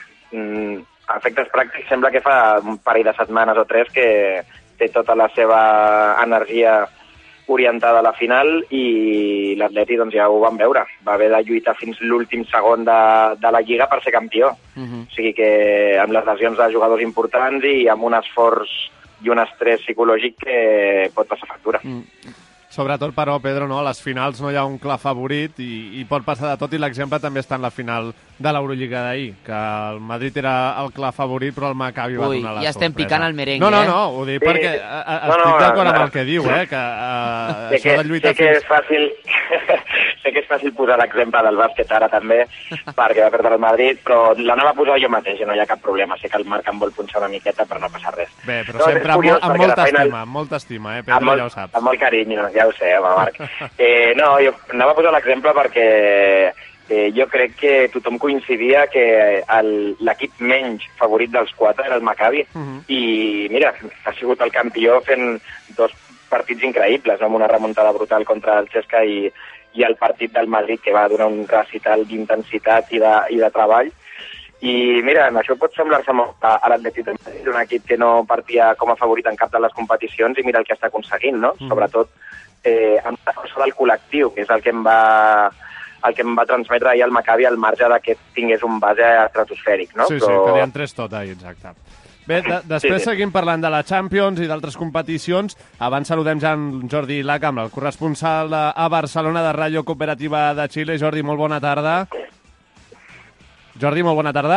a efectes pràctics sembla que fa un parell de setmanes o 3 que té tota la seva energia orientada a la final i l'Atleti doncs, ja ho vam veure. Va haver de lluitar fins l'últim segon de la Lliga per ser campió. O sigui que amb les lesions de jugadors importants i amb un esforç i un estrès psicològic que pot passar factura. Sobretot, però, Pedro, no? A les finals no hi ha un clar favorit i pot passar de tot, i l'exemple també està en la final de l'Eurolliga d'ahir, que el Madrid era el clar favorit, però el Maccabi va donar la sorpresa. Ja estem picant el merengue, No, ho dic perquè estic d'acord amb el que diu, que això de lluitar fins... Sé que és fàcil posar l'exemple del bàsquet ara també, perquè va perdre el Madrid, però l'anava a posar jo mateix, no hi ha cap problema. Sé que el Marc em vol punxar una miqueta, però no passa res. Bé, però sempre amb molta estima, Pedro, ja ho saps. Amb molt carinyo, ja ho sé, home, Marc. No, jo anava a posar l'exemple perquè jo crec que tothom coincidia que l'equip menys favorit dels 4 era el Maccabi, i mira, ha sigut el campió fent 2 partits increïbles, amb una remuntada brutal contra el Cesca i el partit del Madrid, que va donar un recital d'intensitat i de treball. I mira, això pot semblar-se molt a l'Atlètic de Madrid, un equip que no partia com a favorit en cap de les competicions, i mira el que està aconseguint, no? Sobretot amb la força del col·lectiu, que és el que em va transmetre ahir el Maccabi al marge de que tingués un base estratosfèric, no? Sí, que li han tret tot ahir, exacte. Bé, després seguim parlant de la Champions i d'altres competicions. Abans saludem ja en Jordi Lacambra, el corresponsal a Barcelona de Ràdio Cooperativa de Xile. Jordi, molt bona tarda. Jordi, molt bona tarda.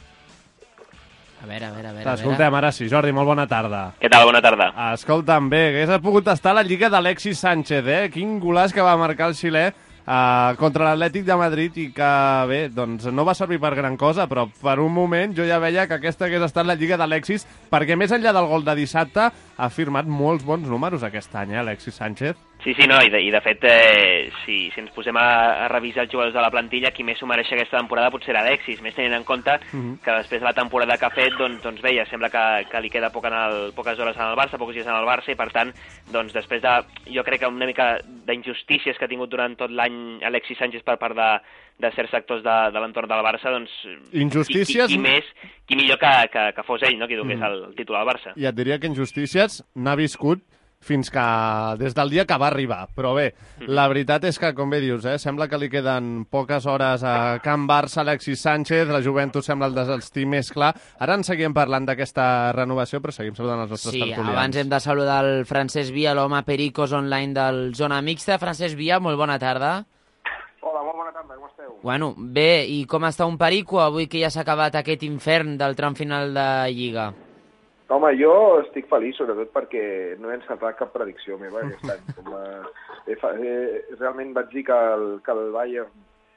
A veure. T'escoltem, ara sí. Jordi, molt bona tarda. Què tal? Bona tarda. Escolta'm, bé, hagués pogut estar a la Lliga d'Alexis Sánchez, Quin golaç que va marcar el xilè contra l'Atlètic de Madrid, i que, bé, doncs no va servir per gran cosa, però per un moment jo ja veia que aquesta hagués estat la Lliga d'Alexis, perquè més enllà del gol de dissabte ha firmat molts bons números aquest any, Alexis Sánchez. Sí, no, i de fet, si ens posem a revisar els jugadors de la plantilla, qui més s'ho mereix aquesta temporada potser era Alexis, més tenint en compte que després de la temporada que ha fet, doncs bé, ja sembla que li queda poques hores en el Barça, pocs dies en el Barça, i per tant, doncs després de, jo crec que una mica d'injustícies que ha tingut durant tot l'any Alexis Sánchez per part de certs sectors de l'entorn del Barça, doncs... Injustícies... Qui millor que fos ell, no?, qui donés el títol al Barça. I et diria que injustícies n'ha viscut fins que des del dia que va arribar. Però bé, la veritat és que, com bé dius, sembla que li queden poques hores a Can Barça, Alexis Sánchez, la joventut sembla el destí més clar. Ara en seguim parlant d'aquesta renovació, però seguim saludant els nostres tertulians. Sí, abans hem de saludar el Francesc Via, l'home Pericos online del Zona Mixta. Francesc Via, molt bona tarda. Hola, molt bona tarda, com esteu? Bueno, bé, i com està un Perico avui que ja s'ha acabat aquest infern del tram final de Lliga? Home, jo estic feliç, sobretot perquè no he encertat cap predicció meva aquest any. Realment vaig dir que el Bayern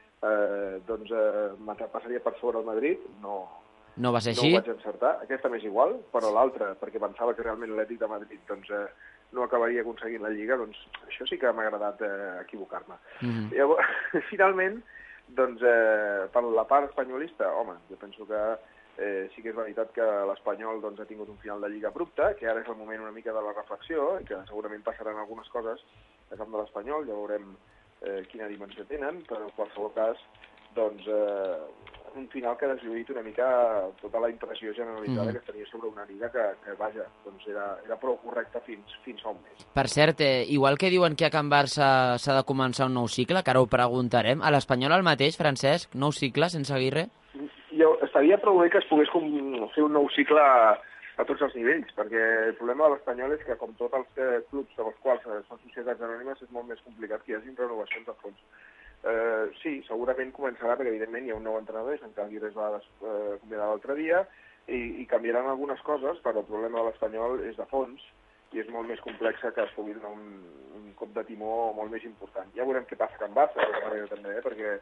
passaria per sobre el Madrid. No va ser així? No ho vaig encertar. Aquesta m'és igual, però l'altra, perquè pensava que realment l'Atlètic de Madrid no acabaria aconseguint la Lliga, doncs això sí que m'ha agradat equivocar-me. Llavors, finalment, per la part espanyolista, home, jo penso que Sí que és veritat que l'Espanyol doncs, ha tingut un final de Lliga abrupte, que ara és el moment una mica de la reflexió, i que segurament passaran algunes coses de camp de l'Espanyol, ja veurem quina dimensió tenen, però en qualsevol cas, doncs, un final que ha deslluït una mica tota la impressió generalitzada que es tenia sobre una Lliga que vaja, doncs era prou correcta fins fa un mes. Per cert, igual que diuen que a Can Barça s'ha de començar un nou cicle, que ara ho preguntarem, a l'Espanyol el mateix, Francesc? Nou cicle sense Aguirre? Estaria prou bé que es pogués fer un nou cicle a tots els nivells, perquè el problema de l'Espanyol és que, com tots els clubs dels quals són societats anònimes, és molt més complicat que hi hagi renovacions de fons. Sí, segurament començarà, perquè evidentment hi ha un nou entrenador, Sant Aguirre es va acomiadar l'altre dia, i canviaran algunes coses, però el problema de l'Espanyol és de fons, i és molt més complex que es pugui donar un cop de timó molt més important. Ja veurem què passa a Can Barça, també, perquè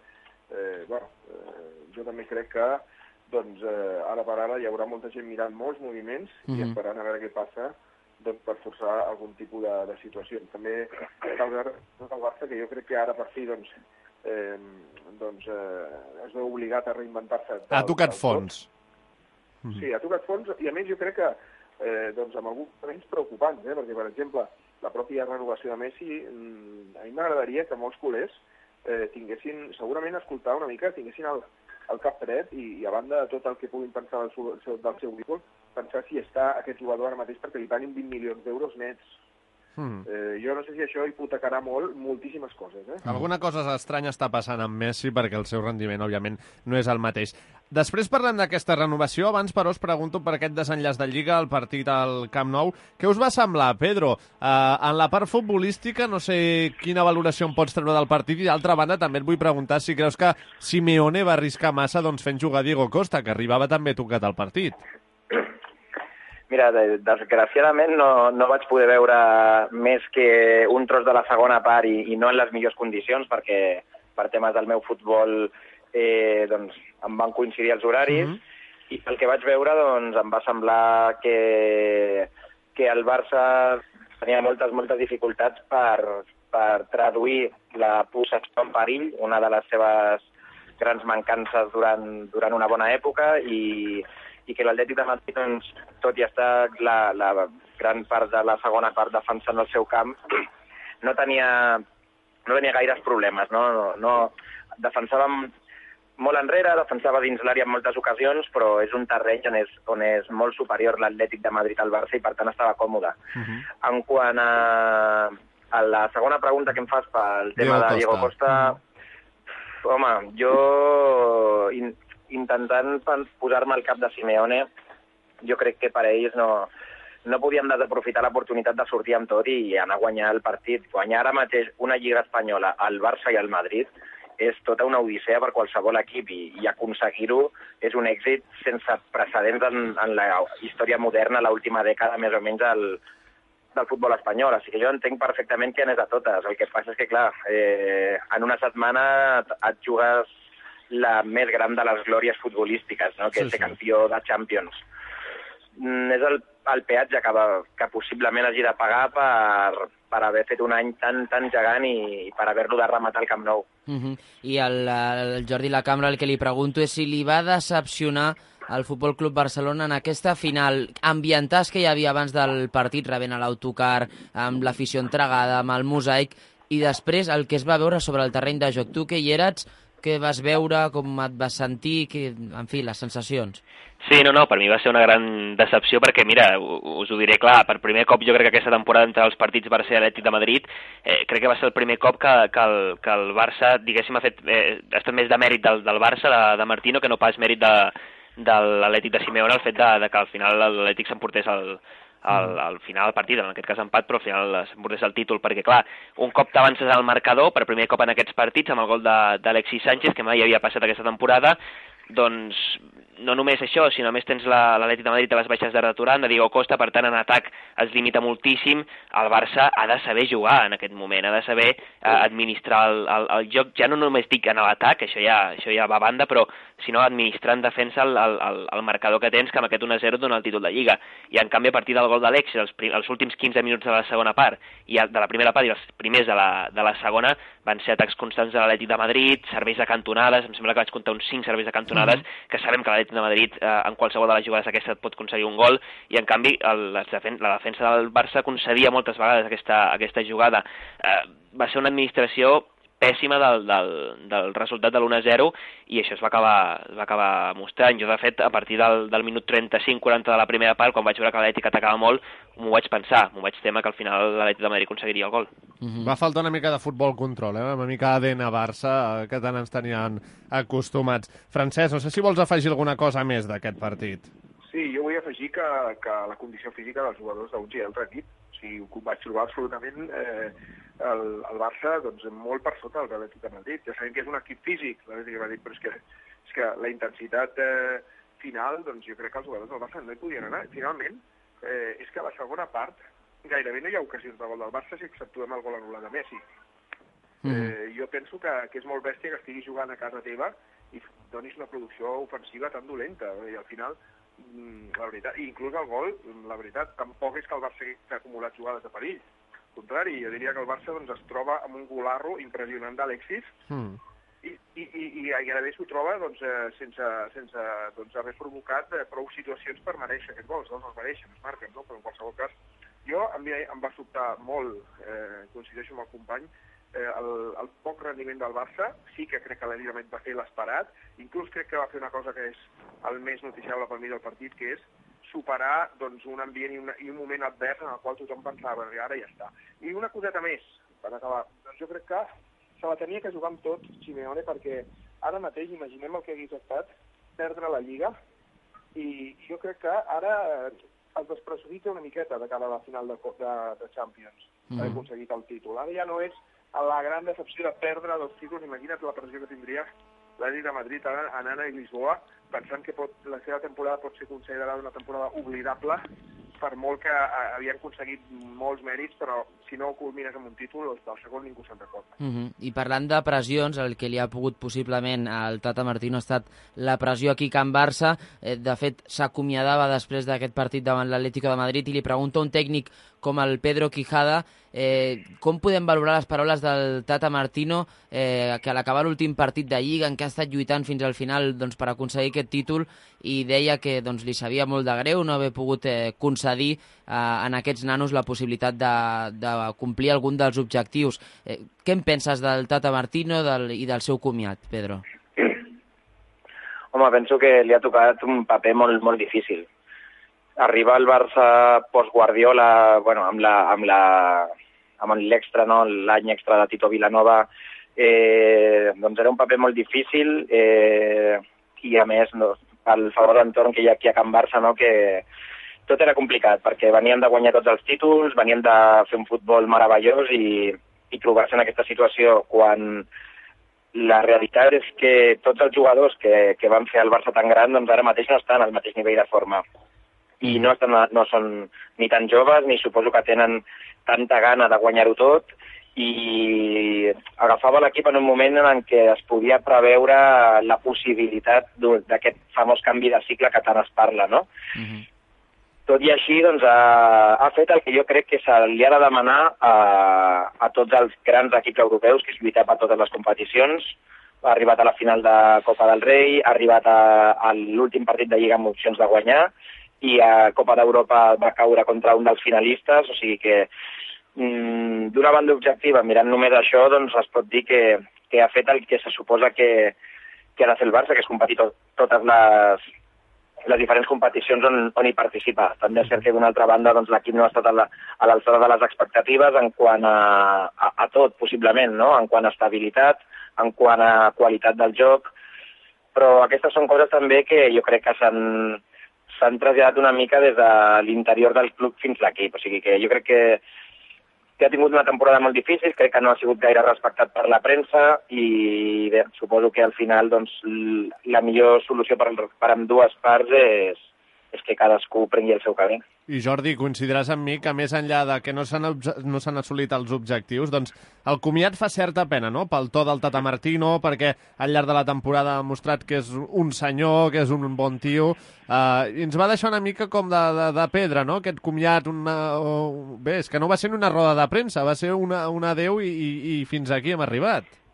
jo també crec que doncs, ara per ara hi haurà molta gent mirant molts moviments i esperant a veure què passa doncs, per forçar algun tipus de situació. També cal veure el Barça, que jo crec que ara per fi doncs, es veu obligat a reinventar-se. Ha tocat fons. Sí, ha tocat fons, i a més jo crec que doncs, amb alguns moments preocupants, perquè, per exemple, la pròpia renovació de Messi, a mi m'agradaria que molts culers tinguessin, segurament escoltar una mica, tinguessin el cap fred i a banda de tot el que puguin pensar del seu ídol, pensar si està aquest jugador ara mateix perquè li paguin 20 milions d'euros nets. Jo no sé si això hipotecarà moltíssimes coses. Alguna cosa estranya està passant amb Messi perquè el seu rendiment, òbviament, no és el mateix. Després parlem d'aquesta renovació. Abans, però, us pregunto per aquest desenllaç de Lliga, el partit al Camp Nou. Què us va semblar, Pedro? En la part futbolística, no sé quina valoració em pots treure del partit, i d'altra banda també et vull preguntar si creus que Simeone va arriscar massa fent jugar Diego Costa, que arribava també tocat al partit. Mira, desgraciadament no vaig poder veure més que un tros de la segona part i no en les millors condicions, perquè per temes del meu futbol doncs, em van coincidir els horaris, i el que vaig veure doncs, em va semblar que el Barça tenia moltes dificultats per traduir la possessió en perill, una de les seves grans mancances durant una bona època, i que l'Atlètic de Madrid, doncs, tot i estar la gran part de la segona part defensant el seu camp, no tenia gaires problemes. No defensava molt enrere, defensava dins l'àrea en moltes ocasions, però és un terreny on és molt superior l'Atlètic de Madrid al Barça i per tant estava còmode. En quant a la segona pregunta que em fas pel tema de Diego Costa, home, jo intentant posar-me al cap de Simeone, jo crec que per a ells no podíem desaprofitar l'oportunitat de sortir amb tot i anar a guanyar el partit. Guanyar ara mateix una Lliga espanyola al Barça i al Madrid és tota una odissea per qualsevol equip, i aconseguir-ho és un èxit sense precedents en la història moderna, l'última dècada més o menys del futbol espanyol. Així que jo entenc perfectament que anés a totes. El que passa és que, clar, en una setmana et jugues la més gran de les glòries futbolístiques, no? Que és ser campió de Champions. És el peatge que possiblement hagi de pagar per haver fet un any tan gegant i per haver-lo de rematar al Camp Nou. I el Jordi Lacambra, el que li pregunto és si li va decepcionar el Futbol Club Barcelona en aquesta final, ambientats que hi havia abans del partit, rebent l'autocar, amb l'afició entregada, amb el mosaic, i després el que es va veure sobre el terreny de joc. Tu que hi eres, què vas veure, com et vas sentir, en fi, les sensacions? Sí, no, per mi va ser una gran decepció perquè, mira, us ho diré clar, per primer cop jo crec que aquesta temporada entre els partits Barça i Atlètic de Madrid crec que va ser el primer cop que el Barça, diguéssim, ha estat més de mèrit del Barça, de Martino, que no pas mèrit de l'Atlètic de Simeone, el fet de que al final l'Atlètic s'emportés al final del partit, en aquest cas empat, però al final s'emportés el títol, perquè clar, un cop t'avances al marcador, per primer cop en aquests partits, amb el gol d'Alexis Sánchez, que mai havia passat aquesta temporada, doncs no només això, sinó a més tens l'Atlètic de Madrid a les baixes de retornant, de Diego Costa, per tant en atac es limita moltíssim. El Barça ha de saber jugar en aquest moment, ha de saber administrar el joc, ja no només dic en l'atac, això ja va a banda, però sinó administrar en defensa el marcador que tens, que amb aquest 1-0 dona el títol de Lliga. I en canvi a partir del gol d'Alexis, els últims 15 minuts de la segona part, i de la primera part i els primers de la segona, van ser atacs constants de l'Atlètic de Madrid, serveis de cantonades, em sembla que vaig comptar uns 5 serveis de cantonades, que sabem que l'Atlètic l'Atlètic de Madrid en qualsevol de les jugades aquesta et pot aconseguir un gol, i en canvi la defensa del Barça concedia moltes vegades aquesta jugada. Va ser una administració pèssima del resultat de l'1-0, i això es va acabar mostrant. Jo, de fet, a partir del minut 35-40 de la primera part, quan vaig veure que l'Atlètic atacava molt, m'ho vaig pensar, m'ho vaig temer que al final l'Atlètic de Madrid aconseguiria el gol. Va faltar una mica de futbol control, una mica d'ADN Barça, que tant ens tenien acostumats. Francesc, no sé si vols afegir alguna cosa més d'aquest partit. Sí, jo vull afegir que la condició física dels jugadors d'uns i altre equip, o sigui, ho vaig trobar absolutament el Barça doncs, molt per sota del Atlètic de Madrid. Ja sabem que és un equip físic, l'Atlètic de Madrid, però és que la intensitat final, doncs jo crec que els jugadors del Barça no hi podien anar. Finalment, és que a la segona part gairebé no hi ha ocasions de gol del Barça si exceptuem el gol anul·lat de Messi. Jo penso que és molt bèstia que estiguis jugant a casa teva i donis una producció ofensiva tan dolenta. I al final, la veritat, i inclús el gol, la veritat, tampoc és que el Barça hagi acumulat jugades de perill. Al contrari, jo diria que el Barça doncs, es troba amb un golarro impressionant d'Alexis i gairebé s'ho troba doncs, sense haver provocat prou situacions per mereixer aquest gol. Els mereixen, es marquen, no? Però en qualsevol cas, em va sobtar molt, coincideixo amb el company, el poc rendiment del Barça. Sí que crec que l'Atlètic va fer l'esperat, inclús crec que va fer una cosa que és el més noticiable per mi del partit, que és superar doncs, un ambient i un moment advers en el qual tothom pensava que ara ja està. I una coseta més, per acabar. Doncs jo crec que se la tenia que jugar amb tot Simeone, perquè ara mateix imaginem el que hagués estat perdre la Lliga, i jo crec que ara es despressuritza una miqueta de cara a la final de Champions, haver aconseguit el títol. Ara ja no és la gran decepció de perdre 2 títols. Imagina't la pressió que tindria l'Atlètic de Madrid anant a Lisboa, pensant que la seva temporada pot ser considerada una temporada oblidable, per molt que havien aconseguit molts mèrits, però si no culmines amb un títol, del segon ningú se'n recorda. I parlant de pressions, el que li ha pogut possiblement al Tata Martino ha estat la pressió aquí a Can Barça. De fet, s'acomiadava després d'aquest partit davant l'Atlético de Madrid, i li pregunta a un tècnic com el Pedro Quijada com podem valorar les paraules del Tata Martino, que a l'acabar l'últim partit de Lliga, en què ha estat lluitant fins al final doncs, per aconseguir aquest títol, i deia que doncs, li sabia molt de greu no haver pogut concedir en aquests nanos la possibilitat de complir algun dels objectius. Què en penses del Tata Martino i del seu comiat, Pedro? Home, penso que li ha tocat un paper molt, molt difícil. Arribar al Barça post-Guardiola, bueno, amb l'extra, no? L'any extra de Tito Vilanova, doncs era un paper molt difícil, i a més, no, pel favor d'entorn que hi ha aquí a Can Barça, no? Que tot era complicat, perquè venien de guanyar tots els títols, venien de fer un futbol meravellós i trobar-se en aquesta situació quan la realitat és que tots els jugadors que van fer el Barça tan gran, doncs ara mateix no estan al mateix nivell de forma. I no són ni tan joves, ni suposo que tenen tanta gana de guanyar-ho tot, i agafava l'equip en un moment en què es podia preveure la possibilitat d'aquest famós canvi de cicle que tant es parla, no? Tot i així, doncs, ha fet el que jo crec que se li ha de demanar a tots els grans equips europeus, que és lluitar per totes les competicions. Ha arribat a la final de Copa del Rei, ha arribat a l'últim partit de Lliga amb opcions de guanyar, i a Copa d'Europa va caure contra un dels finalistes, o sigui que d'una banda objectiva, mirant només això, doncs es pot dir que ha fet el que se suposa que ha de fer el Barça, que és competir totes les diferents competicions on hi participa. També és cert que d'una altra banda doncs, l'equip no ha estat a l'alçada de les expectatives en quant a tot, possiblement, no? En quant a estabilitat, en quant a qualitat del joc, però aquestes són coses també que jo crec que s'han traslladat una mica des de l'interior del club fins l'equip. O sigui que jo crec que ha tingut una temporada molt difícil, crec que no ha sigut gaire respectat per la premsa i bé, suposo que al final doncs, la millor solució per ambdues parts és que cadascú prengui el seu camí. I Jordi, coincidiràs amb mi que més enllà de que no s'han assolit els objectius, doncs el comiat fa certa pena, no?, pel to del Tata Martino, perquè al llarg de la temporada ha demostrat que és un senyor, que és un bon tio, i ens va deixar una mica com de pedra, no?, aquest comiat. Bé, és que no va ser una roda de premsa, va ser un adeu i fins aquí hem arribat.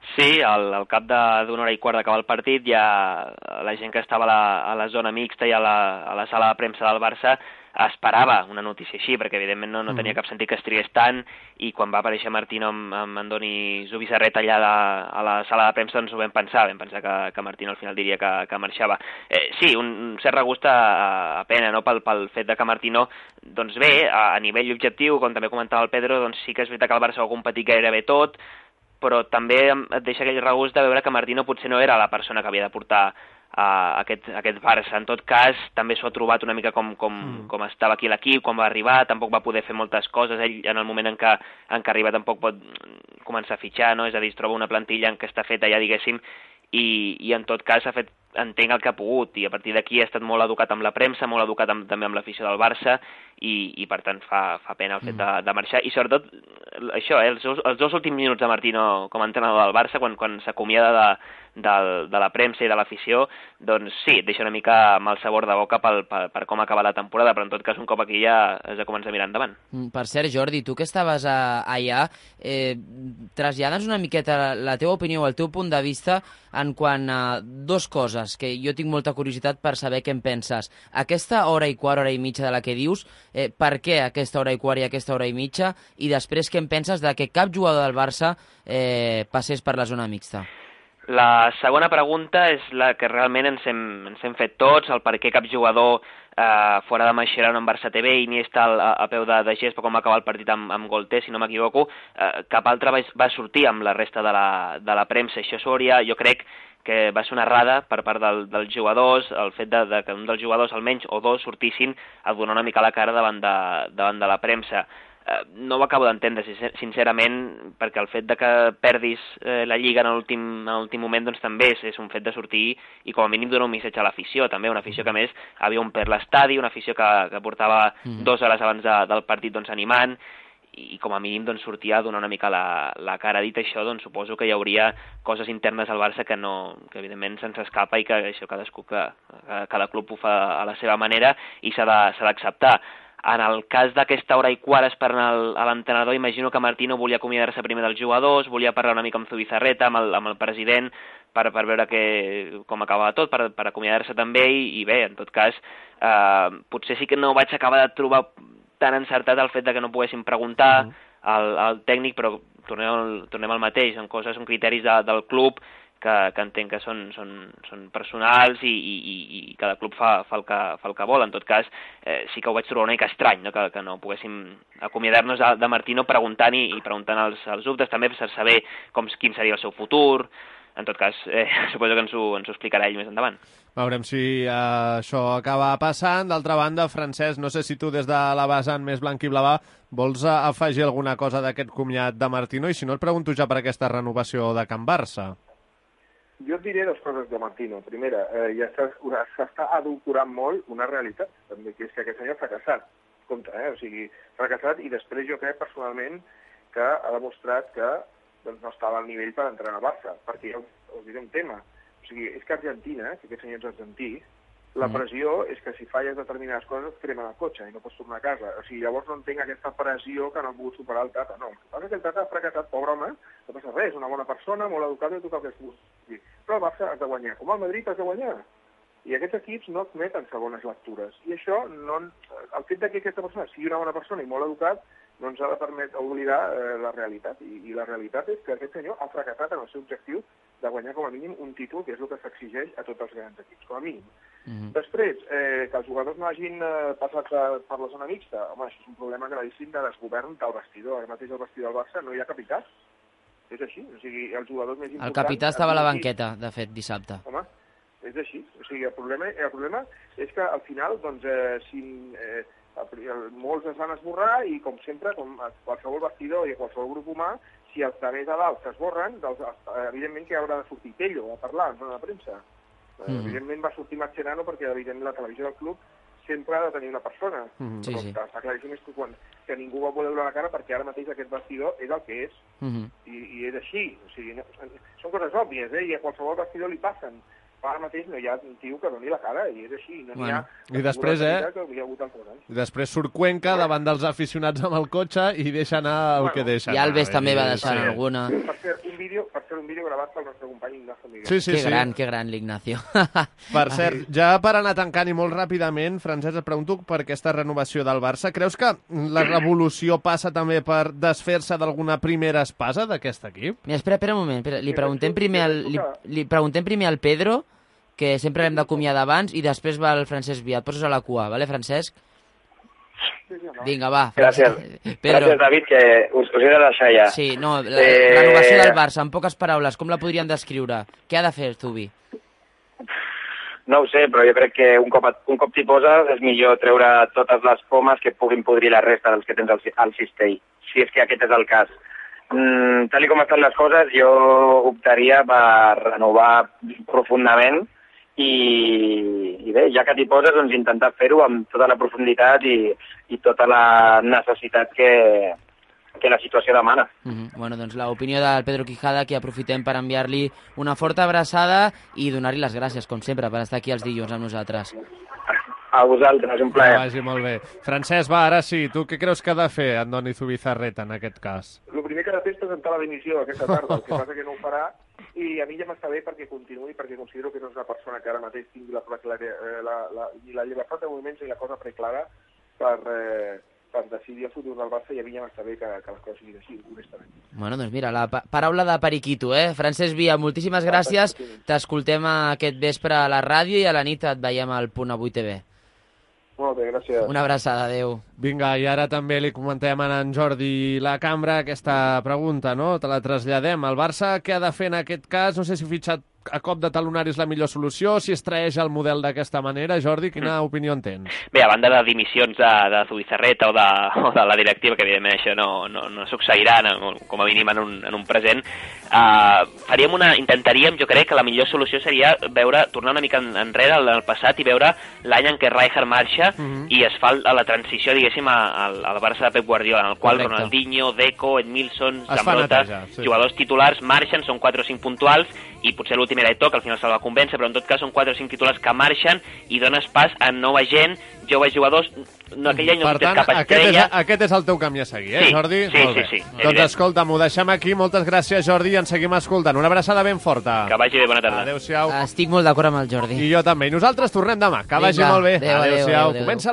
Sí, al cap d'una hora i quart d'acabar el partit ja la gent que estava a la zona mixta i a la sala de premsa del Barça esperava una notícia així, perquè evidentment no tenia cap sentit que es trigués tant, i quan va aparèixer Martino amb Andoni Zubizarreta allà a la sala de premsa doncs ho vam pensar que Martino al final diria que marxava. Sí, un cert regust a pena, no?, pel fet de que Martino, doncs bé, a nivell objectiu, com també comentava el Pedro, doncs sí que és veritat que el Barça ho ha competit gairebé tot, però també et deixa aquell regust de veure que Martino potser no era la persona que havia de portar aquest Barça. En tot cas, també s'ho ha trobat una mica com estava aquí l'equip, quan va arribar, tampoc va poder fer moltes coses, ell en el moment en què arriba tampoc pot començar a fitxar, no? És a dir, es troba una plantilla en què està feta ja, diguéssim, i en tot cas ha fet, entenc, el que ha pogut, i a partir d'aquí ha estat molt educat amb la premsa, molt educat també amb l'afició del Barça, i per tant fa pena el fet de marxar, i sobretot això, els dos últims minuts de Martino com a entrenador del Barça, quan s'acomiada de la premsa i de l'afició, doncs sí, et deixa una mica mal sabor de boca per com acaba la temporada, però en tot cas un cop aquí ja has de començar a mirar endavant. Per cert, Jordi, tu que estaves allà, trasllades una miqueta la teva opinió o el teu punt de vista en quant a dues coses, que jo tinc molta curiositat per saber què en penses. Aquesta hora i quart, hora i mitja de la que dius, per què aquesta hora i quart i aquesta hora i mitja, i després què en penses de que cap jugador del Barça passés per la zona mixta? La segona pregunta és la que realment ens hem fet tots, el per què cap jugador fora de Mascherano en Barça TV, Iniesta a peu de gest, com va acabar el partit amb Golter, si no m'equivoco, cap altre va sortir amb la resta de la premsa. Això jo crec que va ser una errada per part dels jugadors, el fet que un dels jugadors, almenys, o dos, sortissin a donar una mica la cara davant de la premsa. No ho acabo d'entendre, sincerament, perquè el fet de que perdis la Lliga en l'últim moment doncs també és un fet de sortir i com a mínim donar un missatge a l'afició, també una afició que a més havia omplert l'estadi, una afició que portava 2 hores abans del partit doncs animant, i com a mínim doncs sortia a donar una mica la cara. Dit això, doncs suposo que hi hauria coses internes al Barça que evidentment se'ns escapa i que això cada club ho fa a la seva manera i s'ha d'acceptar. En el cas d'aquesta hora i quart esperant a l'entrenador, imagino que Martino volia acomiadar-se primer dels jugadors, volia parlar una mica amb Zubizarreta, amb el president, per veure com acabava tot, per acomiadar-se també, i bé, en tot cas, potser sí que no vaig acabar de trobar tan encertat el fet de que no poguéssim preguntar al tècnic, però tornem al mateix, són criteris del club, que entenc que són personals i cada club fa el que vol. En tot cas, sí que ho vaig trobar una mica estrany, no? Que no poguéssim acomiadar-nos de Martino preguntant i preguntant els dubtes, també per saber quin seria el seu futur. En tot cas, suposo que ens ho explicarà ell més endavant. Veurem si això acaba passant. D'altra banda, Francesc, no sé si tu des de la vessant més blanc i blava vols afegir alguna cosa d'aquest comiat de Martino, i si no et pregunto ja per aquesta renovació de Can Barça. Jo et diré dues coses de Martino. Primera, ja s'està adulcorant molt una realitat, també, que és que aquest senyor ha fracassat. Compte, o sigui, fracassat, i després jo crec personalment que ha demostrat que doncs, no estava al nivell per entrenar al Barça, perquè ja us diré un tema. O sigui, és que Argentina, que aquest senyor és argentí, la pressió és que si falles determinades coses et cremen el cotxe i no pots tornar a casa. O sigui, llavors no entenc aquesta pressió que no ha pogut superar el Tata. No, el Tata ha fracassat, pobre home, no passa res, és una bona persona, molt educada i tot el que es pugui. Però el Barça has de guanyar, com el Madrid has de guanyar. I aquests equips no admeten segones lectures. I això, el fet que aquesta persona sigui una bona persona i molt educat, no ens ha de permetre oblidar la realitat. I la realitat és que aquest senyor ha fracassat en el seu objectiu de guanyar com a mínim un títol, que és el que s'exigeix a tots els grans equips, com a mínim. Després, que els jugadors no hagin passat per la zona mixta, home, això és un problema gravíssim de desgovern del vestidor. Ara mateix al vestidor del Barça no hi ha capità. És així, o sigui, els jugadors més importants... El capità estava a la banqueta, de fet, dissabte. Home, és així. O sigui, el problema és que al final, doncs, molts es van esborrar i, com sempre, com a qualsevol vestidor i a qualsevol grup humà, si els de més a dalt s'esborren, evidentment que haurà de sortir Pello a parlar en zona de premsa. Evidentment va sortir Mascherano perquè, evidentment, la televisió del club sempre ha de tenir una persona. Però està claríssim que ningú va voler donar la cara perquè ara mateix aquest vestidor és el que és. I és així. O sigui, són coses òbvies, i a qualsevol vestidor li passen. Ara mateix no hi ha un tio que doni la cara i és així. No n'hi ha... I després, després surt Cuenca davant dels aficionats amb el cotxe i deixa anar el que deixa. I Alves també va deixar alguna. Per fer un vídeo gravat pel nostre company Ignacio Miguel. Sí, sí, Que gran, l'Ignacio. Per cert, ja per anar tancant i molt ràpidament, Francesc, et pregunto per aquesta renovació del Barça. Creus que la revolució passa també per desfer-se d'alguna primera espasa d'aquest equip? Mira, espera un moment. Li preguntem primer al Pedro, que sempre l'hem d'acomiadar abans, i després va el Francesc Via. Et poses a la cua, vale, Francesc? Vinga, va. Gràcies. Pedro. Gràcies, David, que us he de deixar ja. Sí, no, la renovació del Barça, en poques paraules, com la podríem descriure? Què ha de fer, Zubi? No ho sé, però jo crec que un cop t'hi poses és millor treure totes les pomes que puguin podrir la resta dels que tens al cistell, si és que aquest és el cas. Tal com estan les coses, jo optaria per renovar profundament i bé, ja que t'hi poses, doncs intentar fer-ho amb tota la profunditat i tota la necessitat que la situació demana. Bueno, doncs l'opinió del Pedro Quijada, que aprofitem per enviar-li una forta abraçada i donar-li les gràcies, com sempre, per estar aquí els dilluns amb nosaltres. A vosaltres, un plaer. Que vagi molt bé. Francesc, va, ara sí, tu què creus que ha de fer Andoni Zubizarreta en aquest cas? El primer que ha de fer és presentar la dimissió aquesta tarda, el que passa que no ho farà, i a mi ja m'està bé perquè continuï, perquè considero que no és una persona que ara mateix tingui ni la llibertat de moviments ni la cosa preclara per decidir el futur del Barça, i a mi ja m'està bé que les coses siguin així, honestament. Bueno, doncs mira, la paraula de Periquito, Francesc Via, moltíssimes gràcies. T'escoltem aquest vespre a la ràdio i a la nit et veiem al Punt Avui TV. Molt bé, gràcies. Una abraçada, adeu. Vinga, i ara també li comentem a en Jordi la Cambra aquesta pregunta, no? Te la traslladem. El Barça què ha de fer en aquest cas? No sé si fitxar a cop de talonari és la millor solució, si es traeix el model d'aquesta manera. Jordi, quina opinió en tens? Bé, a banda de dimissions de Zubizarreta o de la directiva, que evidentment això no succeirà com a mínim en un present, intentaríem, jo crec que la millor solució seria tornar una mica enrere al passat i veure l'any en què Rijkaard marxa i es fa la transició, diguéssim, al Barça de Pep Guardiola, en el qual Ronaldinho, Deco, Edmilson, Zambrota, jugadors titulars marxen, són 4 o 5 puntuals, i potser l'últim era Eto'o, que al final se'l va convèncer, però en tot cas són 4 o 5 titulars que marxen i dones pas a nova gent, joves jugadors. No, aquell any no tens cap estrella. Aquest és el teu camí a seguir, sí, Jordi? Sí. Doncs escolta'm, ho deixem aquí. Moltes gràcies, Jordi, i ens seguim escoltant. Una abraçada ben forta. Que vagi bé, bona tarda. Adéu-siau. Estic molt d'acord amb el Jordi. I jo també. I nosaltres tornem demà. Que vagi molt bé. Adéu-siau. Comença